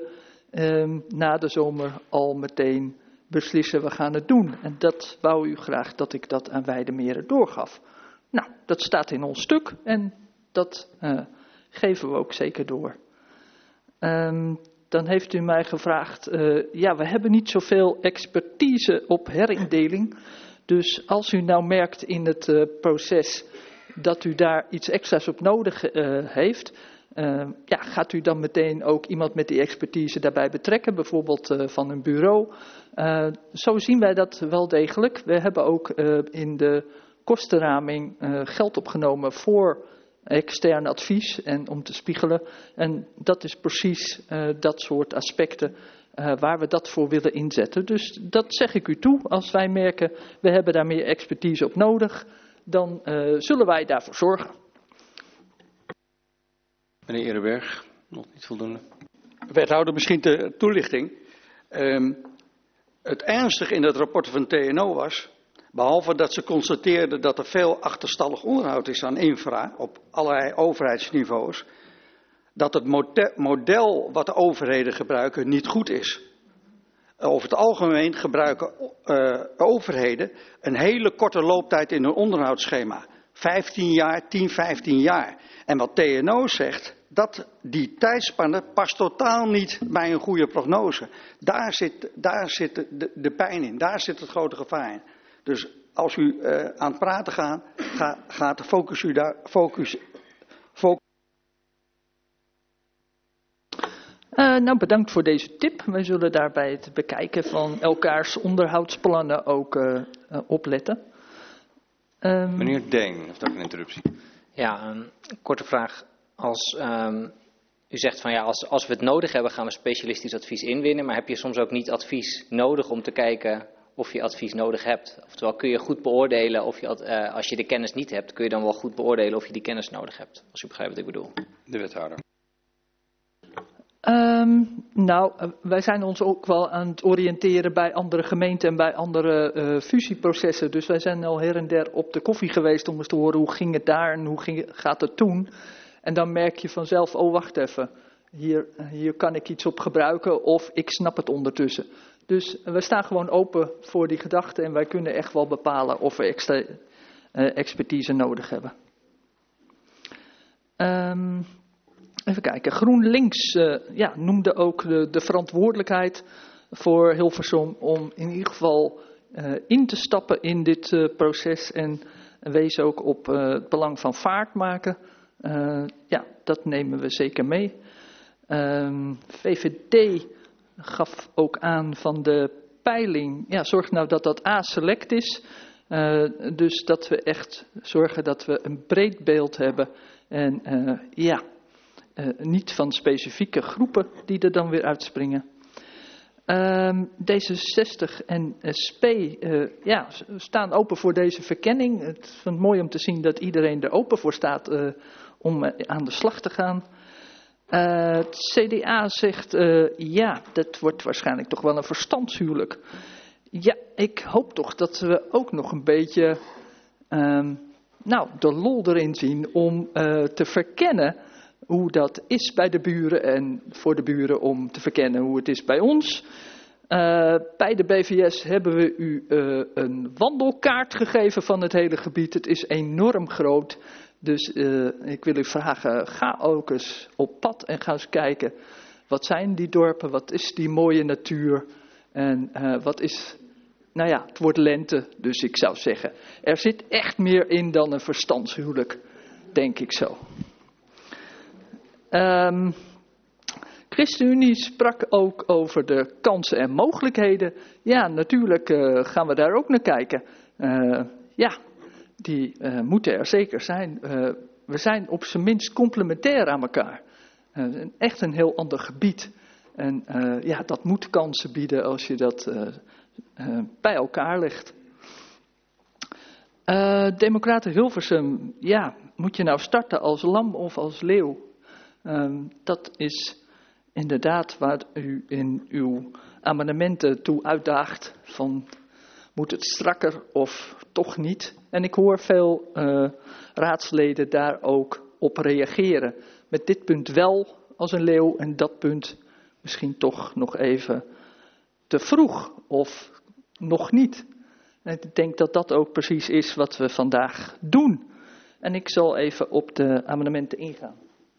um, na de zomer al meteen beslissen we gaan het doen. En dat wou u graag dat ik dat aan Weidemeren doorgaf. Nou, dat staat in ons stuk en dat uh, geven we ook zeker door. Um, dan heeft u mij gevraagd, uh, ja, we hebben niet zoveel expertise op herindeling. Dus als u nou merkt in het uh, proces dat u daar iets extra's op nodig uh, heeft, uh, ja, gaat u dan meteen ook iemand met die expertise daarbij betrekken, bijvoorbeeld uh, van een bureau. Uh, zo zien wij dat wel degelijk. We hebben ook uh, in de kostenraming uh, geld opgenomen voor extern advies en om te spiegelen. En dat is precies uh, dat soort aspecten uh, waar we dat voor willen inzetten. Dus dat zeg ik u toe. Als wij merken, we hebben daar meer expertise op nodig, dan uh, zullen wij daarvoor zorgen. Meneer Eerdenberg, nog niet voldoende. Wethouder, misschien ter toelichting. Um, het ernstige in het rapport van T N O was, behalve dat ze constateerden dat er veel achterstallig onderhoud is aan infra op allerlei overheidsniveaus, dat het model wat de overheden gebruiken niet goed is. Over het algemeen gebruiken uh, overheden een hele korte looptijd in hun onderhoudsschema. vijftien jaar, tien, vijftien jaar. En wat T N O zegt, dat die tijdspanne past totaal niet bij een goede prognose. Daar zit, daar zit de, de pijn in, daar zit het grote gevaar in. Dus als u uh, aan het praten gaat, ga, gaat focus u daar, focus, focus. Uh, nou, bedankt voor deze tip. Wij zullen daarbij het bekijken van elkaars onderhoudsplannen ook uh, uh, opletten. Um... Meneer Deen, heeft ook een interruptie. Ja, een korte vraag. Als um, u zegt van ja, als, als we het nodig hebben, gaan we specialistisch advies inwinnen. Maar heb je soms ook niet advies nodig om te kijken of je advies nodig hebt? Oftewel, kun je goed beoordelen of je, uh, als je de kennis niet hebt, kun je dan wel goed beoordelen of je die kennis nodig hebt? Als u begrijpt wat ik bedoel. De wethouder. Um, nou, uh, wij zijn ons ook wel aan het oriënteren bij andere gemeenten en bij andere uh, fusieprocessen. Dus wij zijn al her en der op de koffie geweest om eens te horen hoe ging het daar en hoe ging, gaat het toen. En dan merk je vanzelf, oh wacht even, hier, hier kan ik iets op gebruiken of ik snap het ondertussen. Dus we staan gewoon open voor die gedachten en wij kunnen echt wel bepalen of we extra uh, expertise nodig hebben. Um, even kijken, GroenLinks uh, ja, noemde ook de, de verantwoordelijkheid voor Hilversum om in ieder geval uh, in te stappen in dit uh, proces en wees ook op uh, het belang van vaart maken. Uh, ja, dat nemen we zeker mee. Um, V V D gaf ook aan van de peiling, ja, zorg nou dat dat A-select is. Uh, dus dat we echt zorgen dat we een breed beeld hebben. En uh, ja, uh, niet van specifieke groepen die er dan weer uitspringen. Um, D zesenzestig en S P uh, ja, staan open voor deze verkenning. Het is mooi om te zien dat iedereen er open voor staat uh, om uh, aan de slag te gaan. Uh, het C D A zegt, uh, ja, dat wordt waarschijnlijk toch wel een verstandshuwelijk. Ja, ik hoop toch dat we ook nog een beetje um, nou, de lol erin zien om uh, te verkennen hoe dat is bij de buren en voor de buren om te verkennen hoe het is bij ons. Uh, bij de B V S hebben we u uh, een wandelkaart gegeven van het hele gebied. Het is enorm groot. Dus uh, ik wil u vragen, ga ook eens op pad en ga eens kijken. Wat zijn die dorpen, wat is die mooie natuur en uh, wat is, nou ja, het wordt lente. Dus ik zou zeggen, er zit echt meer in dan een verstandshuwelijk, denk ik zo. Um, ChristenUnie sprak ook over de kansen en mogelijkheden. Ja, natuurlijk uh, gaan we daar ook naar kijken. Uh, ja, die uh, moeten er zeker zijn. Uh, we zijn op zijn minst complementair aan elkaar. Uh, echt een heel ander gebied. En uh, ja, dat moet kansen bieden als je dat uh, uh, bij elkaar legt. Uh, Democraten Hilversum, ja, moet je nou starten als lam of als leeuw? Um, dat is inderdaad waar u in uw amendementen toe uitdaagt van moet het strakker of toch niet. En ik hoor veel uh, raadsleden daar ook op reageren. Met dit punt wel als een leeuw en dat punt misschien toch nog even te vroeg of nog niet. En ik denk dat dat ook precies is wat we vandaag doen. En ik zal even op de amendementen ingaan.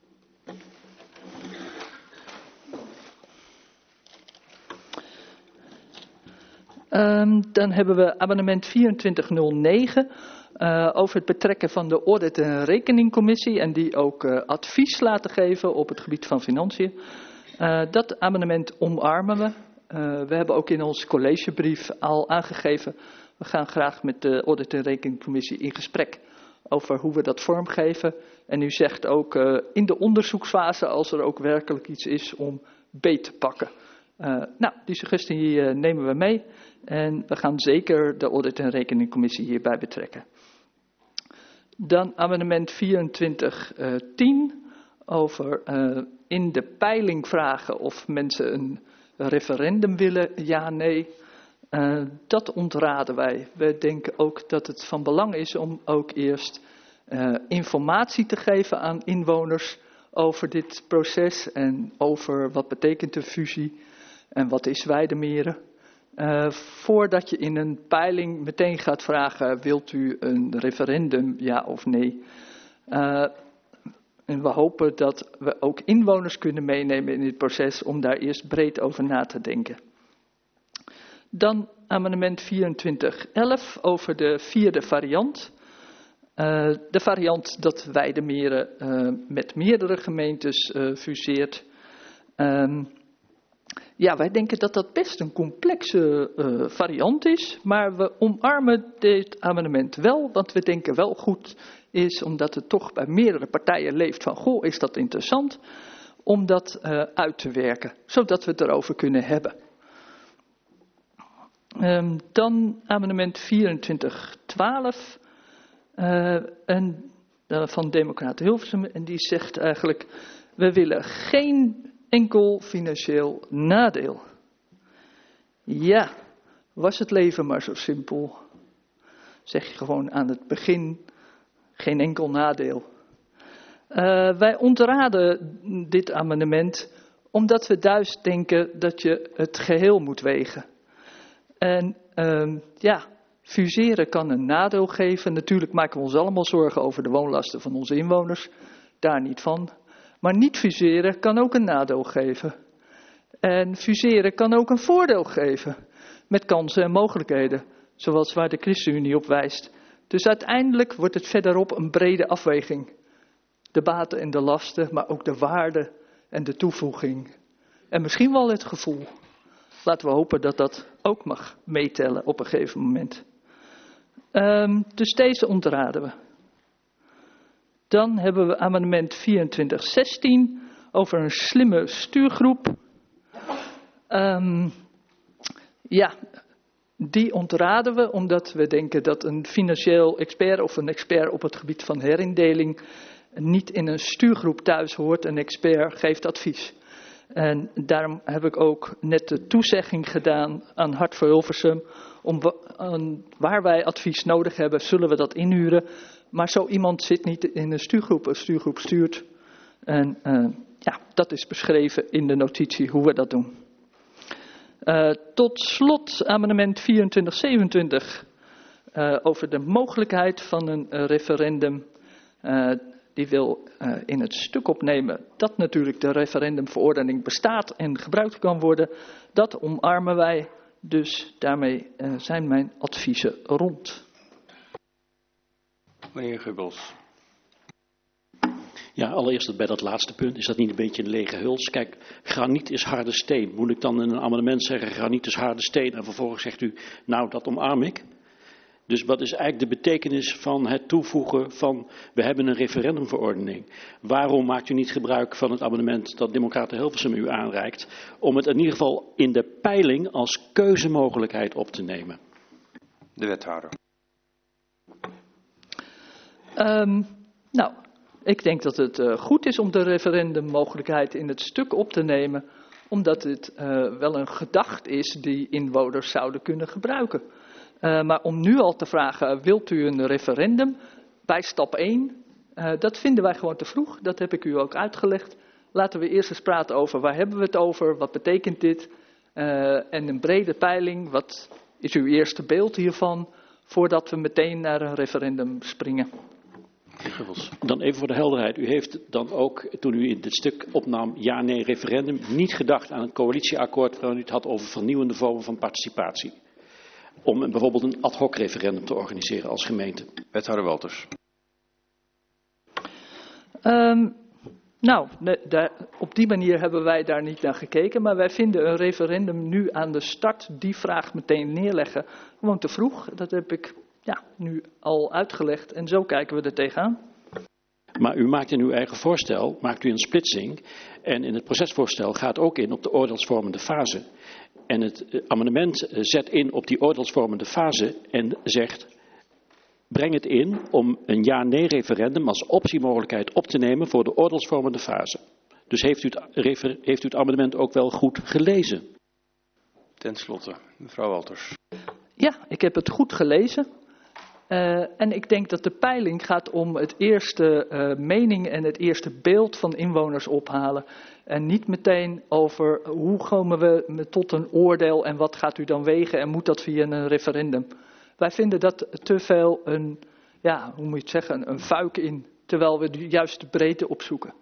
Um, dan hebben we amendement vierentwintig nul negen uh, over het betrekken van de Audit- en Rekeningcommissie en die ook uh, advies laten geven op het gebied van financiën. Uh, dat amendement omarmen we. Uh, we hebben ook in onze collegebrief al aangegeven, we gaan graag met de Audit- en Rekeningcommissie in gesprek over hoe we dat vormgeven. En u zegt ook uh, in de onderzoeksfase, als er ook werkelijk iets is, om beet te pakken. Uh, nou, die suggestie uh, nemen we mee. En we gaan zeker de Audit- en Rekeningcommissie hierbij betrekken. Dan amendement vierentwintig tien over uh, in de peiling vragen of mensen een referendum willen, ja, nee. Uh, dat ontraden wij. We denken ook dat het van belang is om ook eerst uh, informatie te geven aan inwoners over dit proces en over wat betekent de fusie en wat is Weidemeren. Uh, voordat je in een peiling meteen gaat vragen, wilt u een referendum, ja of nee? Uh, en we hopen dat we ook inwoners kunnen meenemen in dit proces om daar eerst breed over na te denken. Dan amendement vierentwintig elf over de vierde variant. Uh, de variant dat Weidemeren uh, met meerdere gemeentes uh, fuseert. Um, Ja, wij denken dat dat best een complexe uh, variant is, maar we omarmen dit amendement wel, want we denken wel goed is, omdat het toch bij meerdere partijen leeft van, goh, is dat interessant, om dat uh, uit te werken, zodat we het erover kunnen hebben. Um, dan amendement vierentwintig twaalf uh, en, uh, van Democraten Hilversum, en die zegt eigenlijk, we willen geen enkel financieel nadeel. Ja, was het leven maar zo simpel. Zeg je gewoon aan het begin, geen enkel nadeel. Uh, wij ontraden dit amendement omdat we juist denken dat je het geheel moet wegen. En uh, ja, fuseren kan een nadeel geven. Natuurlijk maken we ons allemaal zorgen over de woonlasten van onze inwoners. Daar niet van. Maar niet fuseren kan ook een nadeel geven. En fuseren kan ook een voordeel geven. Met kansen en mogelijkheden. Zoals waar de ChristenUnie op wijst. Dus uiteindelijk wordt het verderop een brede afweging. De baten en de lasten, maar ook de waarde en de toevoeging. En misschien wel het gevoel. Laten we hopen dat dat ook mag meetellen op een gegeven moment. Um, dus deze ontraden we. Dan hebben we amendement vierentwintig zestien over een slimme stuurgroep. Um, ja, die ontraden we omdat we denken dat een financieel expert of een expert op het gebied van herindeling niet in een stuurgroep thuis hoort. Een expert geeft advies. En daarom heb ik ook net de toezegging gedaan aan Hart voor Hilversum. Om aan, waar wij advies nodig hebben, zullen we dat inhuren. Maar zo iemand zit niet in een stuurgroep. Een stuurgroep stuurt. En uh, ja, dat is beschreven in de notitie hoe we dat doen. Uh, tot slot amendement vierentwintig zevenentwintig uh, over de mogelijkheid van een uh, referendum. Uh, die wil uh, in het stuk opnemen dat natuurlijk de referendumverordening bestaat en gebruikt kan worden. Dat omarmen wij. Dus daarmee uh, zijn mijn adviezen rond. Meneer Gubbels. Ja, allereerst bij dat laatste punt. Is dat niet een beetje een lege huls? Kijk, graniet is harde steen. Moet ik dan in een amendement zeggen, graniet is harde steen. En vervolgens zegt u, nou dat omarm ik. Dus wat is eigenlijk de betekenis van het toevoegen van, we hebben een referendumverordening. Waarom maakt u niet gebruik van het amendement dat Democraten Hilversum u aanreikt, om het in ieder geval in de peiling als keuzemogelijkheid op te nemen? De wethouder. Um, nou, ik denk dat het uh, goed is om de referendummogelijkheid in het stuk op te nemen, omdat het uh, wel een gedachte is die inwoners zouden kunnen gebruiken. Uh, maar om nu al te vragen, wilt u een referendum bij stap één? Uh, dat vinden wij gewoon te vroeg. Dat heb ik u ook uitgelegd. laten we eerst eens praten over waar hebben we het over, wat betekent dit? Uh, en een brede peiling, wat is uw eerste beeld hiervan, voordat we meteen naar een referendum springen. Dan even voor de helderheid. U heeft dan ook, toen u in dit stuk opnam ja-nee referendum, niet gedacht aan een coalitieakkoord waarin u het had over vernieuwende vormen van participatie. Om een, bijvoorbeeld een ad hoc referendum te organiseren als gemeente. Wethouder Wolters. Um, nou, de, de, op die manier hebben wij daar niet naar gekeken. Maar wij vinden een referendum nu aan de start die vraag meteen neerleggen gewoon te vroeg. Dat heb ik ja, nu al uitgelegd en zo kijken we er tegenaan. Maar u maakt in uw eigen voorstel, maakt u een splitsing. En in het procesvoorstel gaat ook in op de oordeelsvormende fase. En het amendement zet in op die oordeelsvormende fase en zegt, breng het in om een ja-nee referendum als optiemogelijkheid op te nemen voor de oordeelsvormende fase. Dus heeft u het, heeft u het amendement ook wel goed gelezen? Ten slotte, mevrouw Wolters. Ja, ik heb het goed gelezen. Uh, en ik denk dat de peiling gaat om het eerste uh, mening en het eerste beeld van inwoners ophalen. En niet meteen over hoe komen we tot een oordeel en wat gaat u dan wegen en moet dat via een referendum. Wij vinden dat te veel een, ja, hoe moet je het zeggen, een fuik in, terwijl we de juiste breedte opzoeken.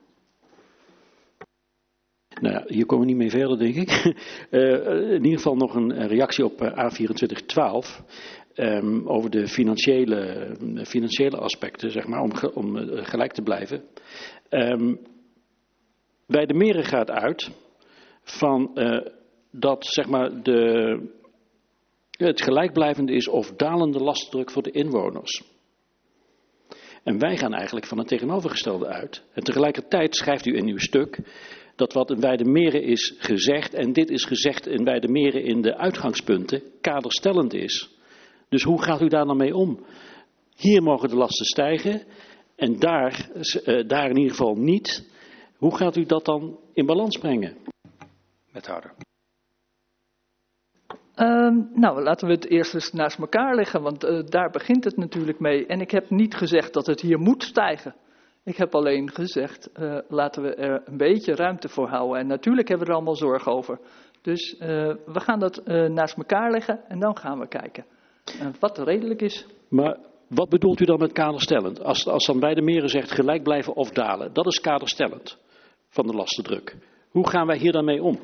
Nou ja, hier komen we niet mee verder, denk ik. Uh, in ieder geval nog een reactie op uh, A vierentwintig twaalf. Um, over de financiële, financiële aspecten, zeg maar, om, om uh, gelijk te blijven. Um, bij de Meren gaat uit van uh, dat, zeg maar, de, het gelijkblijvende is of dalende lastendruk voor de inwoners. En wij gaan eigenlijk van het tegenovergestelde uit. En tegelijkertijd schrijft u in uw stuk dat wat in Weijdermeren is gezegd, en dit is gezegd in Weijdermeren in de uitgangspunten, kaderstellend is. Dus hoe gaat u daar dan mee om? Hier mogen de lasten stijgen en daar, uh, daar in ieder geval niet. Hoe gaat u dat dan in balans brengen? Wethouder. Um, nou, laten we het eerst eens naast elkaar leggen, want uh, daar begint het natuurlijk mee. En ik heb niet gezegd dat het hier moet stijgen. Ik heb alleen gezegd, uh, laten we er een beetje ruimte voor houden. En natuurlijk hebben we er allemaal zorgen over. Dus uh, we gaan dat uh, naast elkaar leggen en dan gaan we kijken uh, wat redelijk is. Maar wat bedoelt u dan met kaderstellend? Als, als dan Weijdermeren zegt gelijk blijven of dalen, dat is kaderstellend van de lastendruk. Hoe gaan wij hier dan mee om?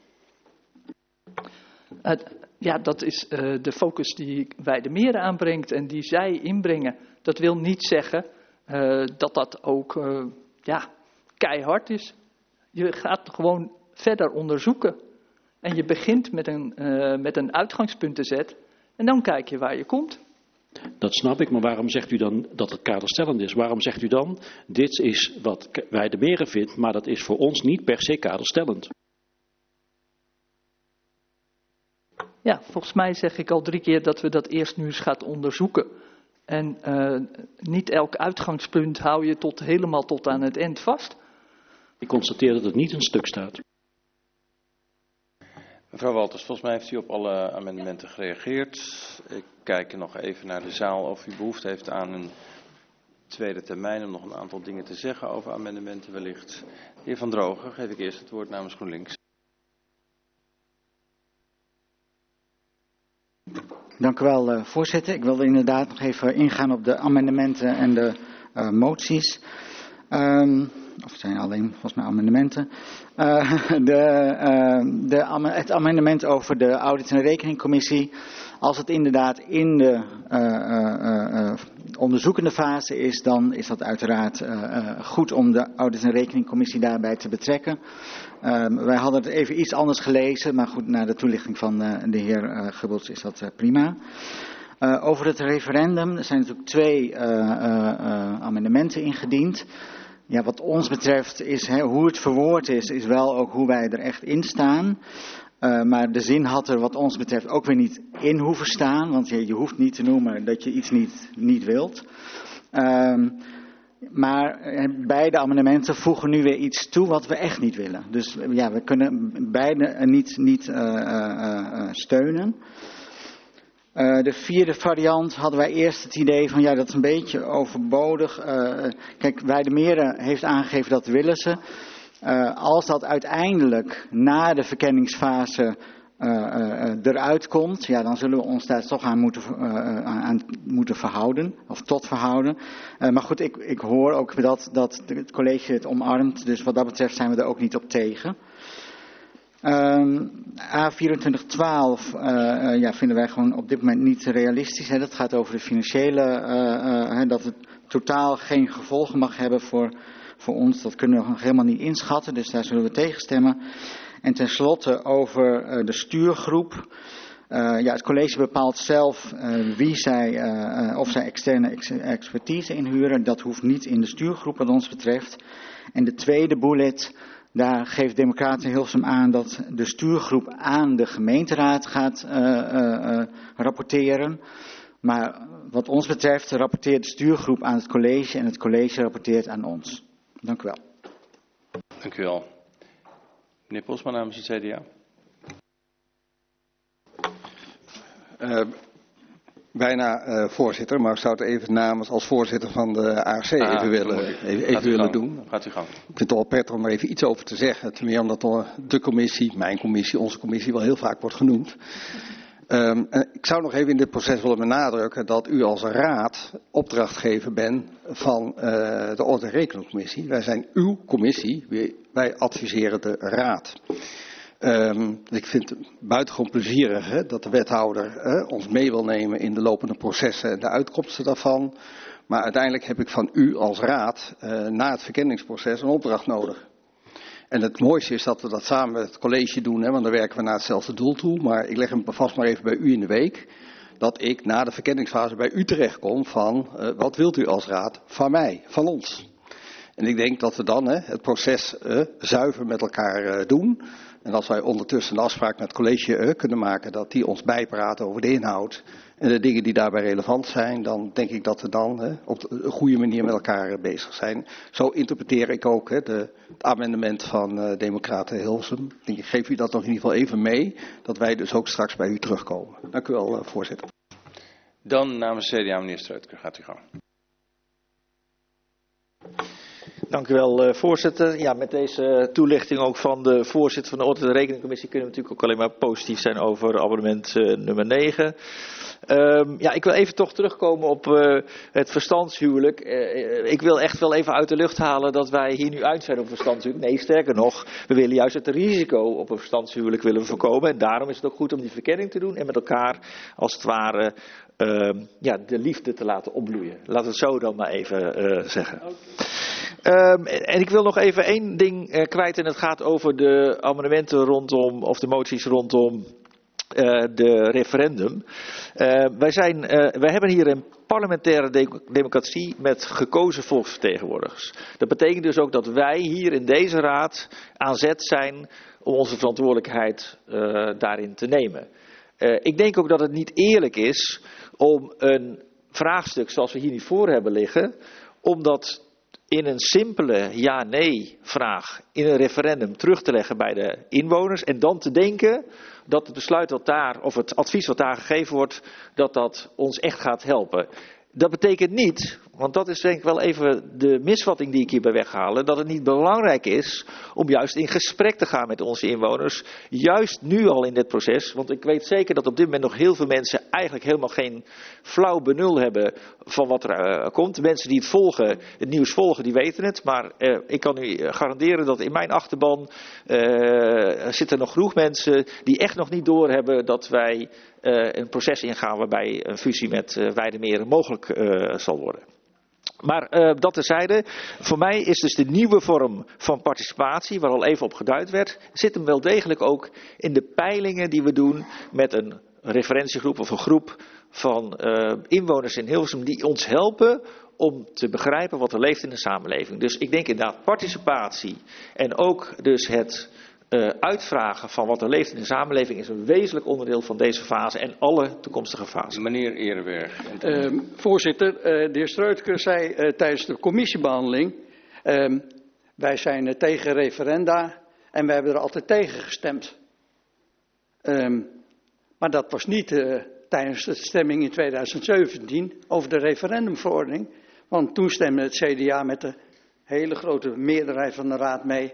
Uh, ja, dat is uh, de focus die Weijdermeren aanbrengt en die zij inbrengen. Dat wil niet zeggen uh, dat dat ook uh, ja, keihard is. Je gaat gewoon verder onderzoeken. En je begint met een, uh, met een uitgangspuntenzet en dan kijk je waar je komt. Dat snap ik, maar waarom zegt u dan dat het kaderstellend is? Waarom zegt u dan, dit is wat Weijdermeren vindt, maar dat is voor ons niet per se kaderstellend? Ja, volgens mij zeg ik al drie keer dat we dat eerst nu eens gaan onderzoeken. En uh, niet elk uitgangspunt hou je tot, helemaal tot aan het eind vast. Ik constateer dat het niet in een stuk staat. Mevrouw Wolters, volgens mij heeft u op alle amendementen gereageerd. Ik kijk nog even naar de zaal of u behoefte heeft aan een tweede termijn om nog een aantal dingen te zeggen over amendementen wellicht. De heer Van Drogen, geef ik eerst het woord namens GroenLinks. Dank u wel, uh, voorzitter. Ik wilde inderdaad nog even ingaan op de amendementen en de uh, moties. Um, of het zijn alleen volgens mij amendementen. Uh, de, uh, de, het amendement over de audit- en rekeningcommissie. Als het inderdaad in de uh, uh, uh, onderzoekende fase is, dan is dat uiteraard uh, uh, goed om de audit- en rekeningcommissie daarbij te betrekken. Uh, wij hadden het even iets anders gelezen, maar goed, na de toelichting van uh, de heer uh, Geubels is dat uh, prima. Uh, over het referendum, er zijn natuurlijk twee uh, uh, uh, amendementen ingediend. Ja, wat ons betreft is he, hoe het verwoord is, is wel ook hoe wij er echt in staan. Uh, maar de zin had er wat ons betreft ook weer niet in hoeven staan, want je, je hoeft niet te noemen dat je iets niet, niet wilt. Uh, maar beide amendementen voegen nu weer iets toe wat we echt niet willen. Dus ja, we kunnen beide niet, niet uh, uh, uh, steunen. Uh, de vierde variant hadden wij eerst het idee van ja, dat is een beetje overbodig. Uh, kijk, Weijdermeren heeft aangegeven dat willen ze. Uh, als dat uiteindelijk na de verkenningsfase uh, uh, eruit komt, ja, dan zullen we ons daar toch aan moeten, uh, aan moeten verhouden, of tot verhouden. Uh, maar goed, ik, ik hoor ook dat, dat het college het omarmt, dus wat dat betreft zijn we er ook niet op tegen. Um, A vierentwintig twaalf uh, uh, ja, vinden wij gewoon op dit moment niet realistisch. Hè. Dat gaat over de financiële, uh, uh, dat het totaal geen gevolgen mag hebben voor, voor ons. Dat kunnen we nog helemaal niet inschatten, dus daar zullen we tegen stemmen. En tenslotte over uh, de stuurgroep. Uh, ja, het college bepaalt zelf uh, wie zij, uh, uh, of zij externe ex expertise inhuren. Dat hoeft niet in de stuurgroep wat ons betreft. En de tweede bullet, daar geeft Democraten Hilversum aan dat de stuurgroep aan de gemeenteraad gaat uh, uh, uh, rapporteren. Maar wat ons betreft rapporteert de stuurgroep aan het college en het college rapporteert aan ons. Dank u wel. Dank u wel. Meneer Posma namens het C D A. Uh, bijna uh, voorzitter, maar ik zou het even namens als voorzitter van de A R C ah, even willen, even, even willen doen. Gaat u gang. Ik vind het wel prettig om er even iets over te zeggen. Ten meer omdat de commissie, mijn commissie, onze commissie wel heel vaak wordt genoemd. Um, ik zou nog even in dit proces willen benadrukken dat u als raad opdrachtgever bent van uh, de Orde en Rekeningscommissie. Wij zijn uw commissie, wij adviseren de raad. Um, ik vind het buitengewoon plezierig hè, dat de wethouder hè, ons mee wil nemen in de lopende processen en de uitkomsten daarvan. Maar uiteindelijk heb ik van u als raad uh, na het verkenningsproces een opdracht nodig. En het mooiste is dat we dat samen met het college doen, hè, want dan werken we naar hetzelfde doel toe. Maar ik leg hem vast maar even bij u in de week. Dat ik na de verkenningsfase bij u terechtkom van uh, wat wilt u als raad van mij, van ons. En ik denk dat we dan hè, het proces uh, zuiver met elkaar uh, doen. En als wij ondertussen een afspraak met het college uh, kunnen maken dat die ons bijpraten over de inhoud en de dingen die daarbij relevant zijn, dan denk ik dat we dan uh, op een goede manier met elkaar uh, bezig zijn. Zo interpreteer ik ook uh, de, het amendement van uh, Democraten Hilversum. Ik denk, ik geef u dat nog in ieder geval even mee, dat wij dus ook straks bij u terugkomen. Dank u wel, uh, voorzitter. Dan namens C D A, meneer Streutker, gaat u gang. Dank u wel, uh, voorzitter. Ja, met deze toelichting ook van de voorzitter van de Orde en Rekeningcommissie kunnen we natuurlijk ook alleen maar positief zijn over abonnement uh, nummer negen. Um, ja, ik wil even toch terugkomen op uh, het verstandshuwelijk. Uh, ik wil echt wel even uit de lucht halen dat wij hier nu uit zijn op verstandshuwelijk. Nee, sterker nog, we willen juist het risico op een verstandshuwelijk willen we voorkomen. En daarom is het ook goed om die verkenning te doen en met elkaar als het ware uh, ja, de liefde te laten opbloeien. Laten we het zo dan maar even uh, zeggen. Um, en ik wil nog even één ding uh, kwijt en het gaat over de amendementen rondom, of de moties rondom uh, de referendum. Uh, wij, zijn, uh, wij hebben hier een parlementaire de- democratie met gekozen volksvertegenwoordigers. Dat betekent dus ook dat wij hier in deze raad aan zet zijn om onze verantwoordelijkheid uh, daarin te nemen. Uh, ik denk ook dat het niet eerlijk is om een vraagstuk zoals we hier nu voor hebben liggen, om dat in een simpele ja-nee vraag in een referendum terug te leggen bij de inwoners en dan te denken dat het besluit wat daar, of het advies wat daar gegeven wordt, dat dat ons echt gaat helpen. Dat betekent niet, want dat is denk ik wel even de misvatting die ik hierbij weghalen, dat het niet belangrijk is om juist in gesprek te gaan met onze inwoners. Juist nu al in dit proces, want ik weet zeker dat op dit moment nog heel veel mensen eigenlijk helemaal geen flauw benul hebben van wat er uh, komt. De mensen die het volgen, het nieuws volgen, die weten het. Maar uh, ik kan u garanderen dat in mijn achterban uh, zitten nog genoeg mensen die echt nog niet doorhebben dat wij Uh, een proces ingaan waarbij een fusie met uh, Weidemeren mogelijk uh, zal worden. Maar uh, dat terzijde, voor mij is dus de nieuwe vorm van participatie, waar al even op geduid werd, zit hem wel degelijk ook in de peilingen die we doen met een referentiegroep of een groep van uh, inwoners in Hilversum die ons helpen om te begrijpen wat er leeft in de samenleving. Dus ik denk inderdaad participatie en ook dus het Uh, uitvragen van wat er leeft in de samenleving is een wezenlijk onderdeel van deze fase en alle toekomstige fasen. Meneer Eerenberg. Uh, voorzitter, uh, de heer Streutker zei uh, tijdens de commissiebehandeling, uh, wij zijn uh, tegen referenda en wij hebben er altijd tegen gestemd. Uh, maar dat was niet uh, tijdens de stemming in tweeduizend zeventien over de referendumverordening, want toen stemde het C D A met de hele grote meerderheid van de raad mee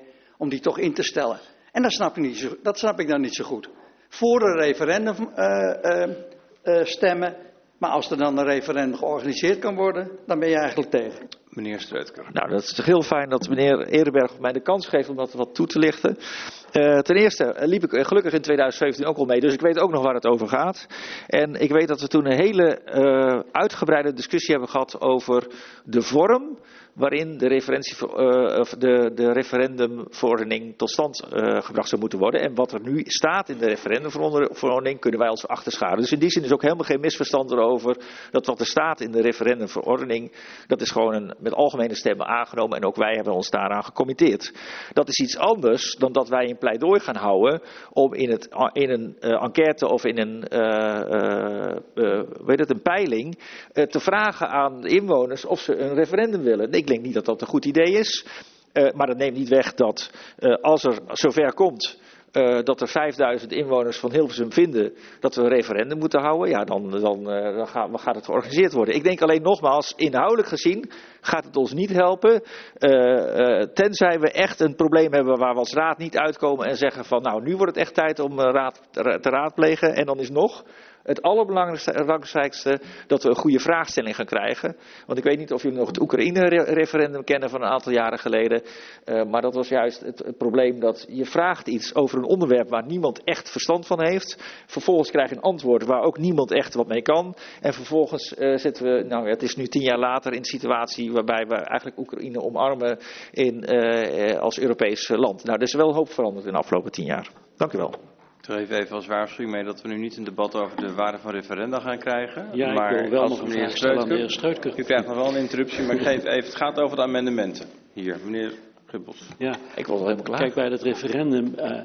om die toch in te stellen. En dat snap, je niet zo, dat snap ik dan niet zo goed. Voor een referendum uh, uh, uh, stemmen, maar als er dan een referendum georganiseerd kan worden, dan ben je eigenlijk tegen. Meneer Streutker. Nou, dat is toch heel fijn dat meneer Eerdenberg mij de kans geeft om dat wat toe te lichten. Uh, ten eerste liep ik gelukkig in twintig zeventien ook al mee, dus ik weet ook nog waar het over gaat. En ik weet dat we toen een hele uh, uitgebreide discussie hebben gehad over de vorm waarin de, referentie, uh, of de, de referendumverordening tot stand uh, gebracht zou moeten worden. En wat er nu staat in de referendumverordening kunnen wij ons achterscharen. Dus in die zin is ook helemaal geen misverstand erover dat wat er staat in de referendumverordening, dat is gewoon een, met algemene stemmen aangenomen en ook wij hebben ons daaraan gecommitteerd. Dat is iets anders dan dat wij een pleidooi gaan houden om in, het, in een uh, enquête of in een, uh, uh, uh, weet het, een peiling uh, te vragen aan de inwoners of ze een referendum willen. Ik denk niet dat dat een goed idee is, uh, maar dat neemt niet weg dat uh, als er zover komt uh, dat er vijfduizend inwoners van Hilversum vinden dat we een referendum moeten houden, ja, dan, dan, uh, dan gaat, gaat het georganiseerd worden. Ik denk alleen nogmaals, inhoudelijk gezien gaat het ons niet helpen, uh, uh, tenzij we echt een probleem hebben waar we als raad niet uitkomen en zeggen van nou, nu wordt het echt tijd om uh, raad te, te raadplegen en dan is nog het allerbelangrijkste dat we een goede vraagstelling gaan krijgen. Want ik weet niet of jullie nog het Oekraïne-referendum kennen van een aantal jaren geleden. Uh, maar dat was juist het, het probleem dat je vraagt iets over een onderwerp waar niemand echt verstand van heeft. Vervolgens krijg je een antwoord waar ook niemand echt wat mee kan. En vervolgens uh, zitten we, nou het is nu tien jaar later in een situatie waarbij we eigenlijk Oekraïne omarmen in, uh, als Europees land. Nou, er is wel hoop veranderd in de afgelopen tien jaar. Dank u wel. Ik geef even als waarschuwing mee dat we nu niet een debat over de waarde van referenda gaan krijgen. Ja, maar ik wil wel als nog een meneer vraag stellen aan Streutker, meneer Streutker. U krijgt nog wel een interruptie, maar ik geef even, het gaat over de amendementen. Hier, meneer Gubbels. Ja, ik was al helemaal klaar. Kijk, bij het referendum, uh,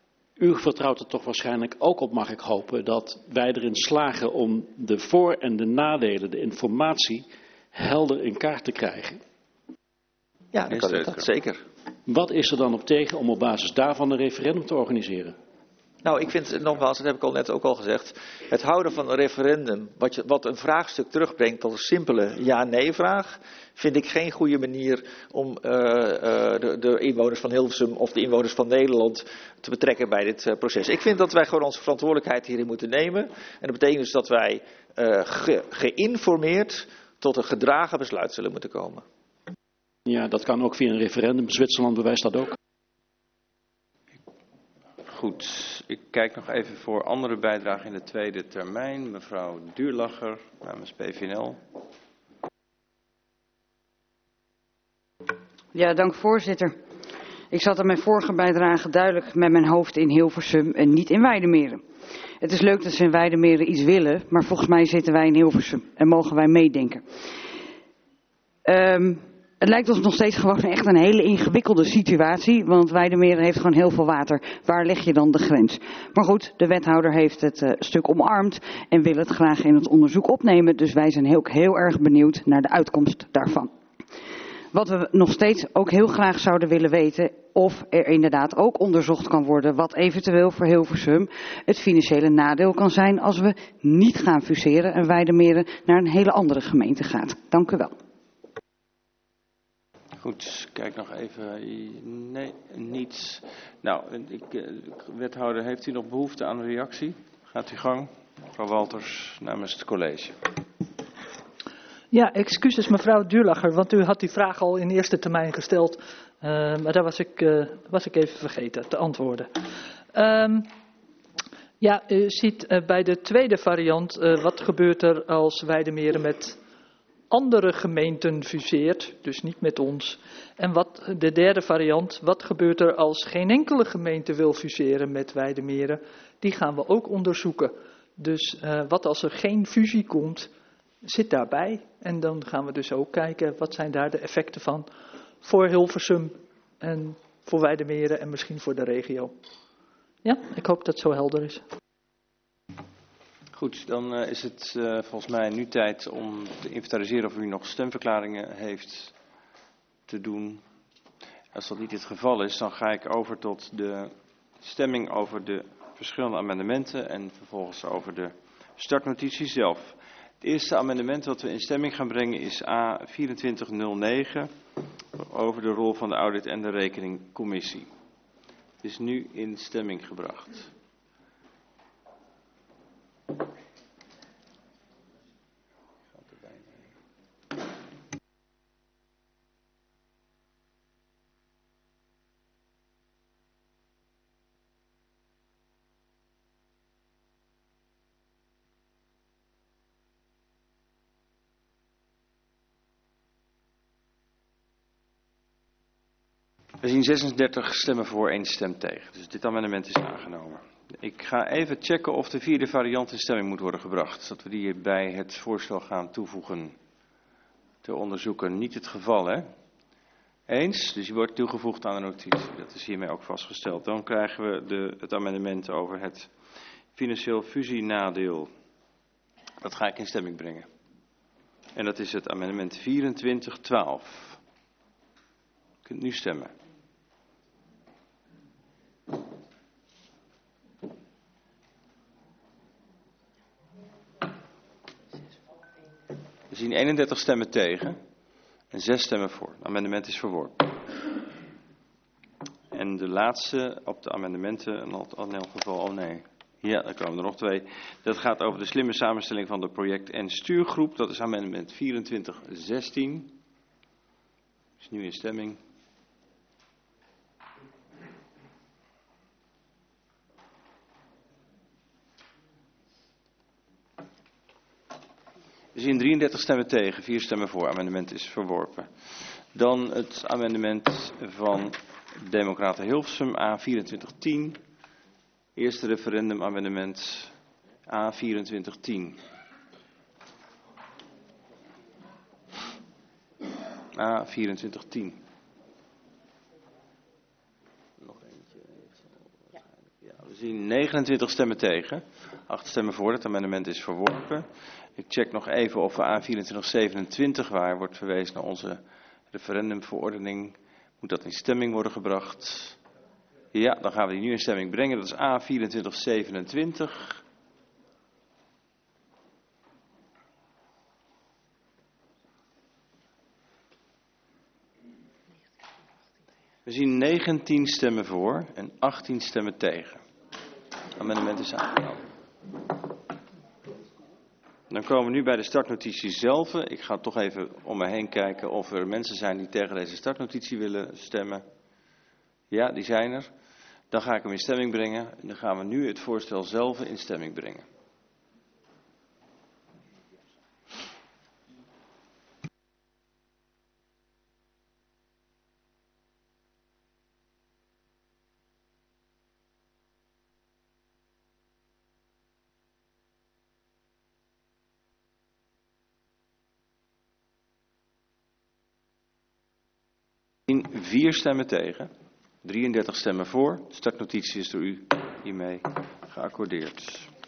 u vertrouwt er toch waarschijnlijk ook op, mag ik hopen, dat wij erin slagen om de voor- en de nadelen, de informatie, helder in kaart te krijgen. Ja, dat, kan, dat zeker. Wat is er dan op tegen om op basis daarvan een referendum te organiseren? Nou, ik vind, nogmaals, dat heb ik al net ook al gezegd, het houden van een referendum, wat, je, wat een vraagstuk terugbrengt tot een simpele ja-nee-vraag, vind ik geen goede manier om uh, uh, de, de inwoners van Hilversum of de inwoners van Nederland te betrekken bij dit uh, proces. Ik vind dat wij gewoon onze verantwoordelijkheid hierin moeten nemen. En dat betekent dus dat wij uh, ge, geïnformeerd tot een gedragen besluit zullen moeten komen. Ja, dat kan ook via een referendum. Zwitserland bewijst dat ook. Goed, ik kijk nog even voor andere bijdragen in de tweede termijn. Mevrouw Duurlacher namens P V N L. Ja, dank voorzitter. Ik zat in mijn vorige bijdrage duidelijk met mijn hoofd in Hilversum en niet in Weidemeren. Het is leuk dat ze in Weidemeren iets willen, maar volgens mij zitten wij in Hilversum en mogen wij meedenken. Um, Het lijkt ons nog steeds gewoon echt een hele ingewikkelde situatie, want Weidemeren heeft gewoon heel veel water. Waar leg je dan de grens? Maar goed, de wethouder heeft het uh, stuk omarmd en wil het graag in het onderzoek opnemen. Dus wij zijn heel, heel erg benieuwd naar de uitkomst daarvan. Wat we nog steeds ook heel graag zouden willen weten, of er inderdaad ook onderzocht kan worden wat eventueel voor Hilversum het financiële nadeel kan zijn als we niet gaan fuseren en Weidemeren naar een hele andere gemeente gaat. Dank u wel. Goed, kijk nog even. Nee, niets. Nou, ik, wethouder, heeft u nog behoefte aan een reactie? Gaat u gang. Mevrouw Walters namens het college. Ja, excuses mevrouw Duurlacher, want u had die vraag al in eerste termijn gesteld. Uh, maar daar was ik, uh, was ik even vergeten te antwoorden. Um, ja, u ziet uh, bij de tweede variant, uh, wat gebeurt er als Weidemeren met andere gemeenten fuseert, dus niet met ons. En wat de derde variant, wat gebeurt er als geen enkele gemeente wil fuseren met Weidemeren? Die gaan we ook onderzoeken. Dus uh, wat als er geen fusie komt, zit daarbij. En dan gaan we dus ook kijken, wat zijn daar de effecten van voor Hilversum en voor Weidemeren en misschien voor de regio. Ja, ik hoop dat het zo helder is. Goed, dan uh, is het uh, volgens mij nu tijd om te inventariseren of u nog stemverklaringen heeft te doen. Als dat niet het geval is, dan ga ik over tot de stemming over de verschillende amendementen en vervolgens over de startnotitie zelf. Het eerste amendement dat we in stemming gaan brengen is A vierentwintig nul negen over de rol van de audit- en de rekeningcommissie. Het is nu in stemming gebracht. We zien zesendertig stemmen voor, één stem tegen. Dus dit amendement is aangenomen. Ik ga even checken of de vierde variant in stemming moet worden gebracht. Zodat we die bij het voorstel gaan toevoegen. Te onderzoeken. Niet het geval, hè? Eens, dus die wordt toegevoegd aan de notitie. Dat is hiermee ook vastgesteld. Dan krijgen we de, het amendement over het financieel fusienadeel. Dat ga ik in stemming brengen. En dat is het amendement vierentwintig twaalf. Je kunt nu stemmen. We zien eenendertig stemmen tegen en zes stemmen voor. Het amendement is verworpen. En de laatste op de amendementen, in elk geval, oh nee, ja, er komen er nog twee. Dat gaat over de slimme samenstelling van de project- en stuurgroep. Dat is amendement vierentwintig zestien. Is nu in stemming. We zien drieëndertig stemmen tegen, vier stemmen voor. Amendement is verworpen. Dan het amendement van Democraten Hilversum A vierentwintig tien. Eerste referendum amendement A vierentwintig tien. A vierentwintig tien. Nog eentje. Ja, we zien negenentwintig stemmen tegen, acht stemmen voor. Het amendement is verworpen. Ik check nog even of we A vierentwintig zevenentwintig, waar wordt verwezen naar onze referendumverordening. Moet dat in stemming worden gebracht? Ja, dan gaan we die nu in stemming brengen. Dat is A vierentwintig zevenentwintig. We zien negentien stemmen voor en achttien stemmen tegen. Het amendement is aangenomen. Dan komen we nu bij de startnotitie zelf. Ik ga toch even om me heen kijken of er mensen zijn die tegen deze startnotitie willen stemmen. Ja, die zijn er. Dan ga ik hem in stemming brengen. En dan gaan we nu het voorstel zelf in stemming brengen. Vier stemmen tegen, drieëndertig stemmen voor. De startnotitie is door u hiermee geaccordeerd.